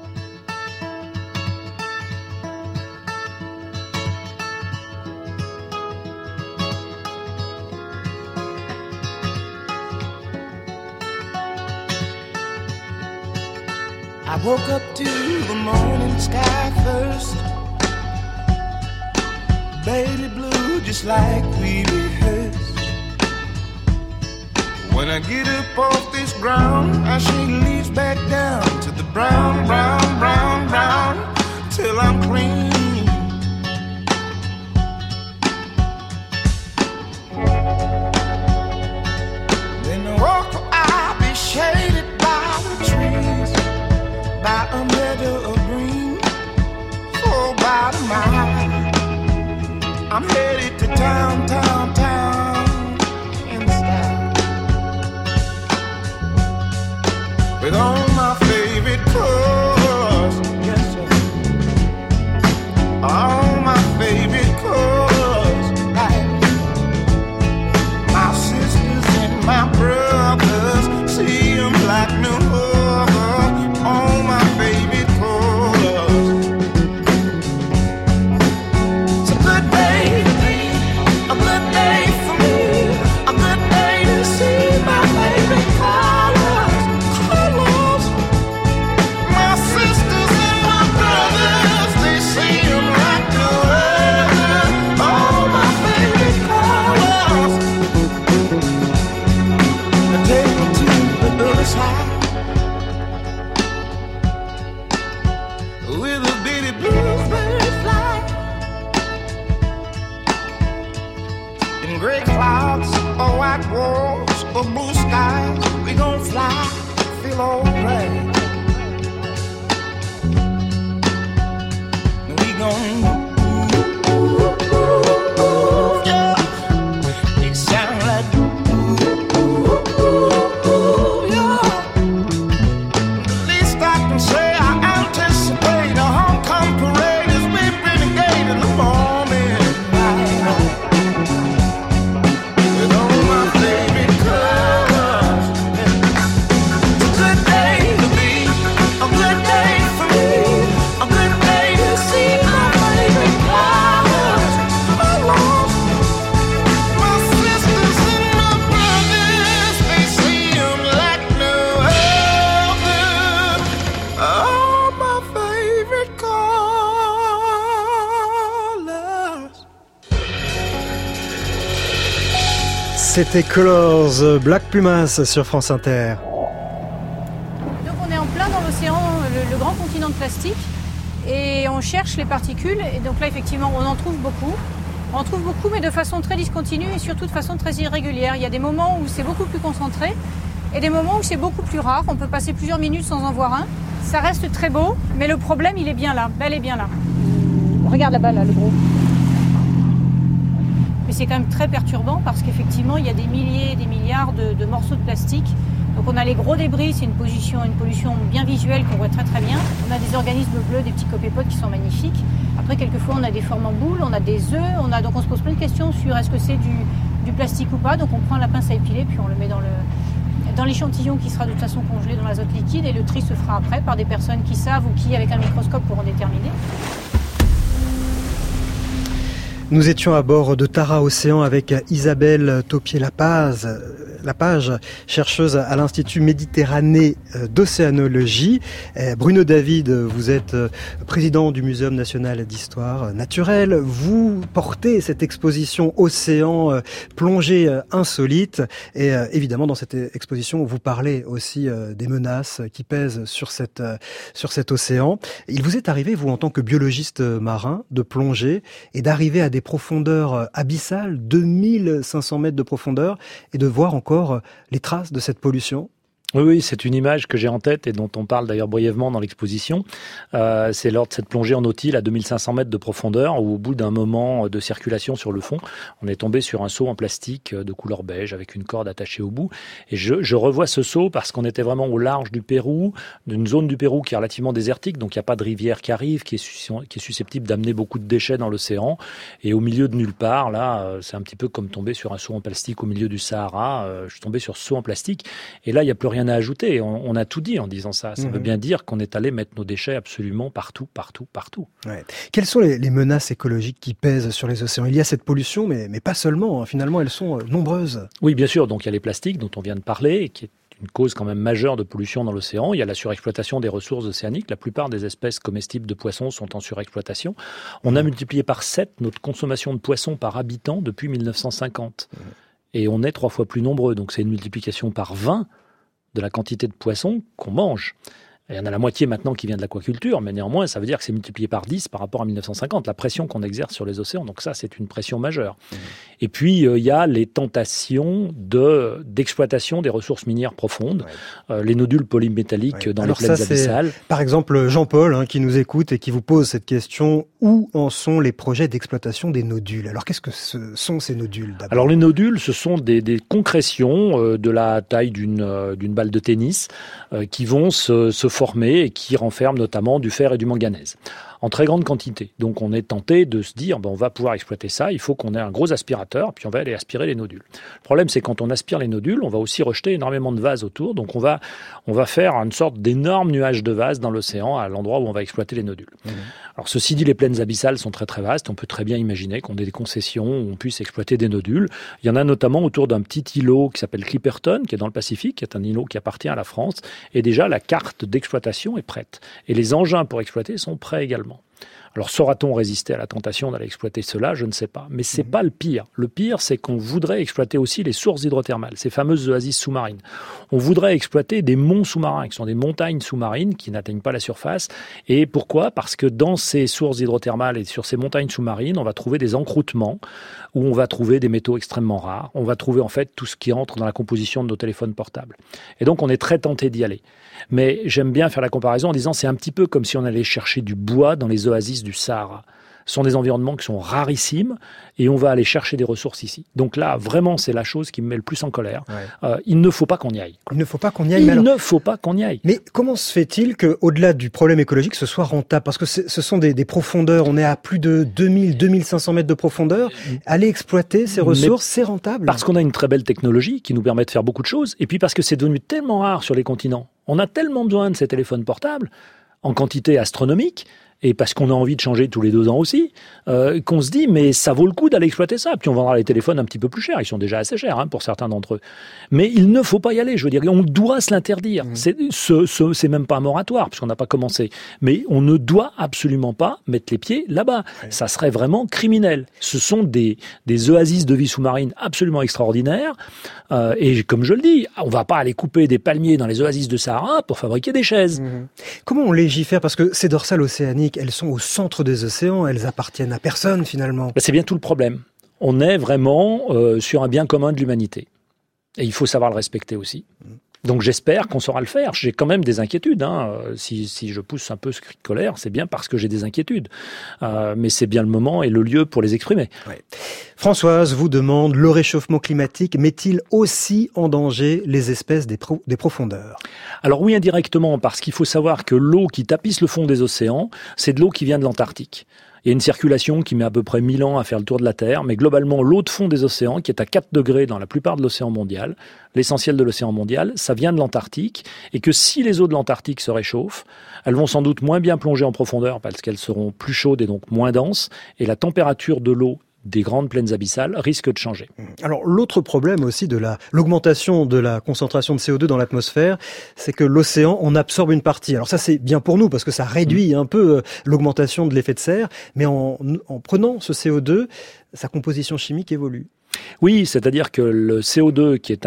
I woke up to the morning sky first, baby blue just like we rehearsed. When I get up off this ground, I shake leaves back down to the brown, brown, brown, brown, till I'm clean. Then I'll be shaded by the trees, by a meadow of green, for about a mile. I'm headed to town, town, town, in style, with all my favorite colors, yes sir, all my favorite colors, like my sisters and my brothers, see them like no other, all my favorite colors. It's a good day for me, a good day to see my favorite colors, colors. My sisters and my brothers, they see them like no other, all my favorite colors. I take me to the other side, with a bitty bluebird fly, in gray clouds or white walls or blue skies, we gon' fly, feel alright. We gon' yeah, it sound like yeah. C'était Colors, Black Pumas sur France Inter. Donc on est en plein dans l'océan, le grand continent de plastique, et on cherche les particules. Et donc là, effectivement, on en trouve beaucoup. On en trouve beaucoup, mais de façon très discontinue et surtout de façon très irrégulière. Il y a des moments où c'est beaucoup plus concentré et des moments où c'est beaucoup plus rare. On peut passer plusieurs minutes sans en voir un. Ça reste très beau, mais le problème, il est bien là, bel et bien là. Regarde là-bas, là, le gros. Mais c'est quand même très perturbant parce qu'effectivement, il y a des milliers et des milliards de morceaux de plastique. Donc on a les gros débris, c'est une pollution bien visuelle qu'on voit très très bien. On a des organismes bleus, des petits copépodes qui sont magnifiques. Après, quelquefois, on a des formes en boule, on a des œufs, donc on se pose plein de questions sur est-ce que c'est du plastique ou pas. Donc on prend la pince à épiler, puis on le met dans l'échantillon qui sera de toute façon congelé dans l'azote liquide, et le tri se fera après par des personnes qui savent ou qui, avec un microscope, pourront déterminer. Nous étions à bord de Tara Océan avec Isabelle Lapage, chercheuse à l'Institut Méditerranée d'Océanologie. Bruno David, vous êtes président du Muséum national d'histoire naturelle. Vous portez cette exposition Océan, plongée insolite. Et évidemment, dans cette exposition, vous parlez aussi des menaces qui pèsent sur cet océan. Il vous est arrivé, vous, en tant que biologiste marin, de plonger et d'arriver à des profondeurs abyssales, 2500 mètres de profondeur, et de voir encore les traces de cette pollution? Oui, c'est une image que j'ai en tête et dont on parle d'ailleurs brièvement dans l'exposition. C'est lors de cette plongée en nautile à 2500 mètres de profondeur où, au bout d'un moment de circulation sur le fond, on est tombé sur un seau en plastique de couleur beige avec une corde attachée au bout. Et je revois ce seau parce qu'on était vraiment au large du Pérou, d'une zone du Pérou qui est relativement désertique, donc il n'y a pas de rivière qui arrive, qui est susceptible d'amener beaucoup de déchets dans l'océan. Et au milieu de nulle part, là, c'est un petit peu comme tomber sur un seau en plastique au milieu du Sahara. Je suis tombé sur ce seau en plastique. Et là, il n'y a plus rien à ajouter. On a tout dit en disant ça. Ça veut bien dire qu'on est allé mettre nos déchets absolument partout. Ouais. Quelles sont les menaces écologiques qui pèsent sur les océans? Il y a cette pollution, mais pas seulement. Finalement, elles sont nombreuses. Oui, bien sûr. Donc, il y a les plastiques dont on vient de parler, qui est une cause quand même majeure de pollution dans l'océan. Il y a la surexploitation des ressources océaniques. La plupart des espèces comestibles de poissons sont en surexploitation. On a multiplié par 7 notre consommation de poissons par habitant depuis 1950. Et on est 3 fois plus nombreux. Donc, c'est une multiplication par 20 de la quantité de poissons qu'on mange. Il y en a la moitié maintenant qui vient de l'aquaculture, mais néanmoins, ça veut dire que c'est multiplié par 10 par rapport à 1950, la pression qu'on exerce sur les océans. Donc ça, c'est une pression majeure. Et puis, il y a les tentations d'exploitation des ressources minières profondes, les nodules polymétalliques dans les plaines abyssales. Par exemple, Jean-Paul, qui nous écoute et qui vous pose cette question, où en sont les projets d'exploitation des nodules? Alors, qu'est-ce que ce sont ces nodules d'abord? Alors, les nodules, ce sont des concrétions de la taille d'une balle de tennis qui vont se former et qui renferment notamment du fer et du manganèse en très grande quantité. Donc on est tenté de se dire, on va pouvoir exploiter ça, il faut qu'on ait un gros aspirateur, puis on va aller aspirer les nodules. Le problème, c'est quand on aspire les nodules, on va aussi rejeter énormément de vase autour, donc on va faire une sorte d'énorme nuage de vase dans l'océan à l'endroit où on va exploiter les nodules. Alors ceci dit, les plaines abyssales sont très très vastes, on peut très bien imaginer qu'on ait des concessions où on puisse exploiter des nodules. Il y en a notamment autour d'un petit îlot qui s'appelle Clipperton, qui est dans le Pacifique, qui est un îlot qui appartient à la France, et déjà la carte d'exploitation est prête. Et les engins pour exploiter sont prêts également. Alors, saura-t-on résister à la tentation d'aller exploiter cela? Je ne sais pas. Mais c'est pas le pire. Le pire, c'est qu'on voudrait exploiter aussi les sources hydrothermales, ces fameuses oasis sous-marines. On voudrait exploiter des monts sous-marins, qui sont des montagnes sous-marines qui n'atteignent pas la surface. Et pourquoi? Parce que dans ces sources hydrothermales et sur ces montagnes sous-marines, on va trouver des encroûtements, où on va trouver des métaux extrêmement rares. On va trouver en fait tout ce qui entre dans la composition de nos téléphones portables. Et donc, on est très tenté d'y aller. Mais j'aime bien faire la comparaison en disant c'est un petit peu comme si on allait chercher du bois dans les oasis du Sahara. Ce sont des environnements qui sont rarissimes et on va aller chercher des ressources ici. Donc là, vraiment, c'est la chose qui me met le plus en colère. Il ne faut pas qu'on y aille. Il ne faut pas qu'on y aille. Ne faut pas qu'on y aille. Mais comment se fait-il qu'au-delà du problème écologique, ce soit rentable? Parce que ce sont des profondeurs, on est à plus de 2500 mètres de profondeur. Aller exploiter ces ressources, c'est rentable? Parce qu'on a une très belle technologie qui nous permet de faire beaucoup de choses. Et puis parce que c'est devenu tellement rare sur les continents. On a tellement besoin de ces téléphones portables en quantité astronomique et parce qu'on a envie de changer tous les 2 ans aussi, qu'on se dit mais ça vaut le coup d'aller exploiter ça. Puis on vendra les téléphones un petit peu plus chers, ils sont déjà assez chers pour certains d'entre eux. Mais il ne faut pas y aller, je veux dire, on doit se l'interdire. C'est même pas un moratoire, puisqu'on n'a pas commencé. Mais on ne doit absolument pas mettre les pieds là-bas. Ça serait vraiment criminel. Ce sont des oasis de vie sous-marine absolument extraordinaires. Et comme je le dis, on va pas aller couper des palmiers dans les oasis de Sahara pour fabriquer des chaises. Comment on légifère? Parce que ces dorsales océaniques, elles sont au centre des océans, elles appartiennent à personne finalement. C'est bien tout le problème. On est vraiment sur un bien commun de l'humanité. Et il faut savoir le respecter aussi. Donc j'espère qu'on saura le faire. J'ai quand même des inquiétudes. Si je pousse un peu ce cri de colère, c'est bien parce que j'ai des inquiétudes. Mais c'est bien le moment et le lieu pour les exprimer. Ouais. Françoise vous demande, le réchauffement climatique met-il aussi en danger les espèces des profondeurs? Alors oui, indirectement, parce qu'il faut savoir que l'eau qui tapisse le fond des océans, c'est de l'eau qui vient de l'Antarctique. Il y a une circulation qui met à peu près 1000 ans à faire le tour de la Terre, mais globalement, l'eau de fond des océans, qui est à 4 degrés dans la plupart de l'océan mondial, l'essentiel de l'océan mondial, ça vient de l'Antarctique, et que si les eaux de l'Antarctique se réchauffent, elles vont sans doute moins bien plonger en profondeur, parce qu'elles seront plus chaudes et donc moins denses, et la température de l'eau des grandes plaines abyssales risque de changer. Alors l'autre problème aussi de l'augmentation de la concentration de CO2 dans l'atmosphère, c'est que l'océan en absorbe une partie. Alors ça c'est bien pour nous parce que ça réduit un peu l'augmentation de l'effet de serre, mais en prenant ce CO2, sa composition chimique évolue. Oui, c'est-à-dire que le CO2 qui est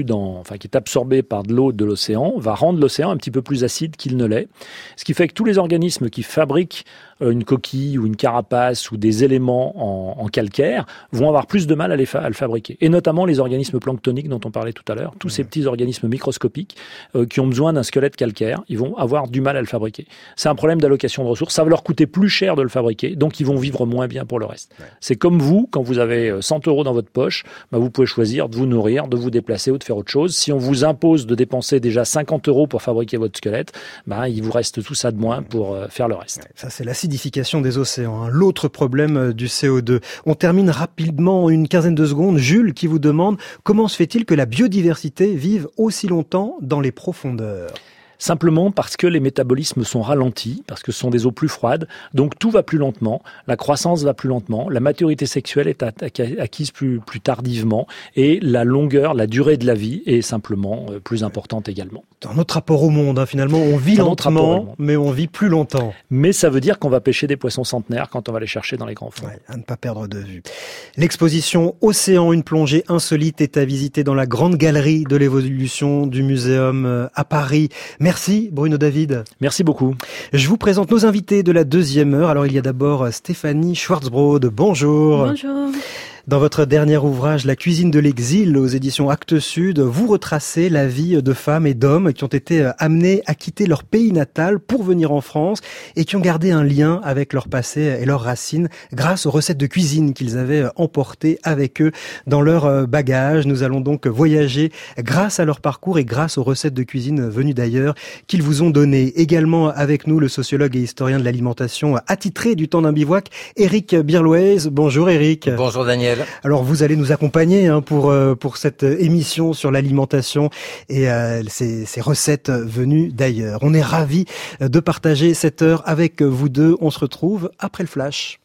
qui est absorbé par de l'eau de l'océan va rendre l'océan un petit peu plus acide qu'il ne l'est. Ce qui fait que tous les organismes qui fabriquent une coquille ou une carapace ou des éléments en calcaire vont avoir plus de mal à le fabriquer. Et notamment les organismes planctoniques dont on parlait tout à l'heure, tous ces petits organismes microscopiques qui ont besoin d'un squelette calcaire, ils vont avoir du mal à le fabriquer. C'est un problème d'allocation de ressources, ça va leur coûter plus cher de le fabriquer, donc ils vont vivre moins bien pour le reste. Ouais. C'est comme vous, quand vous avez 100 € dans votre poche, vous pouvez choisir de vous nourrir, de vous déplacer ou de faire autre chose. Si on vous impose de dépenser déjà 50 € pour fabriquer votre squelette, il vous reste tout ça de moins pour faire le reste. Ouais, ça c'est l'acidification des océans, l'autre problème du CO2. On termine rapidement, une quinzaine de secondes. Jules qui vous demande comment se fait-il que la biodiversité vive aussi longtemps dans les profondeurs? Simplement parce que les métabolismes sont ralentis, parce que ce sont des eaux plus froides, donc tout va plus lentement, la croissance va plus lentement, la maturité sexuelle est acquise plus tardivement, et la durée de la vie est simplement plus importante également. Dans notre rapport au monde, finalement, on vit lentement, mais on vit plus longtemps. Mais ça veut dire qu'on va pêcher des poissons centenaires quand on va les chercher dans les grands fonds. Ouais, à ne pas perdre de vue. L'exposition Océan, une plongée insolite est à visiter dans la grande galerie de l'évolution du Muséum à Paris. Merci Bruno David. Merci beaucoup. Je vous présente nos invités de la deuxième heure. Alors il y a d'abord Stéphanie Schwarzbrod. Bonjour. Bonjour. Dans votre dernier ouvrage, La cuisine de l'exil, aux éditions Actes Sud, vous retracez la vie de femmes et d'hommes qui ont été amenés à quitter leur pays natal pour venir en France et qui ont gardé un lien avec leur passé et leurs racines grâce aux recettes de cuisine qu'ils avaient emportées avec eux dans leur bagage. Nous allons donc voyager grâce à leur parcours et grâce aux recettes de cuisine venues d'ailleurs qu'ils vous ont données. Également avec nous, le sociologue et historien de l'alimentation attitré du temps d'un bivouac, Éric Birloez. Bonjour Éric. Bonjour Daniel. Alors vous allez nous accompagner pour cette émission sur l'alimentation et ces recettes venues d'ailleurs. On est ravis de partager cette heure avec vous deux. On se retrouve après le flash.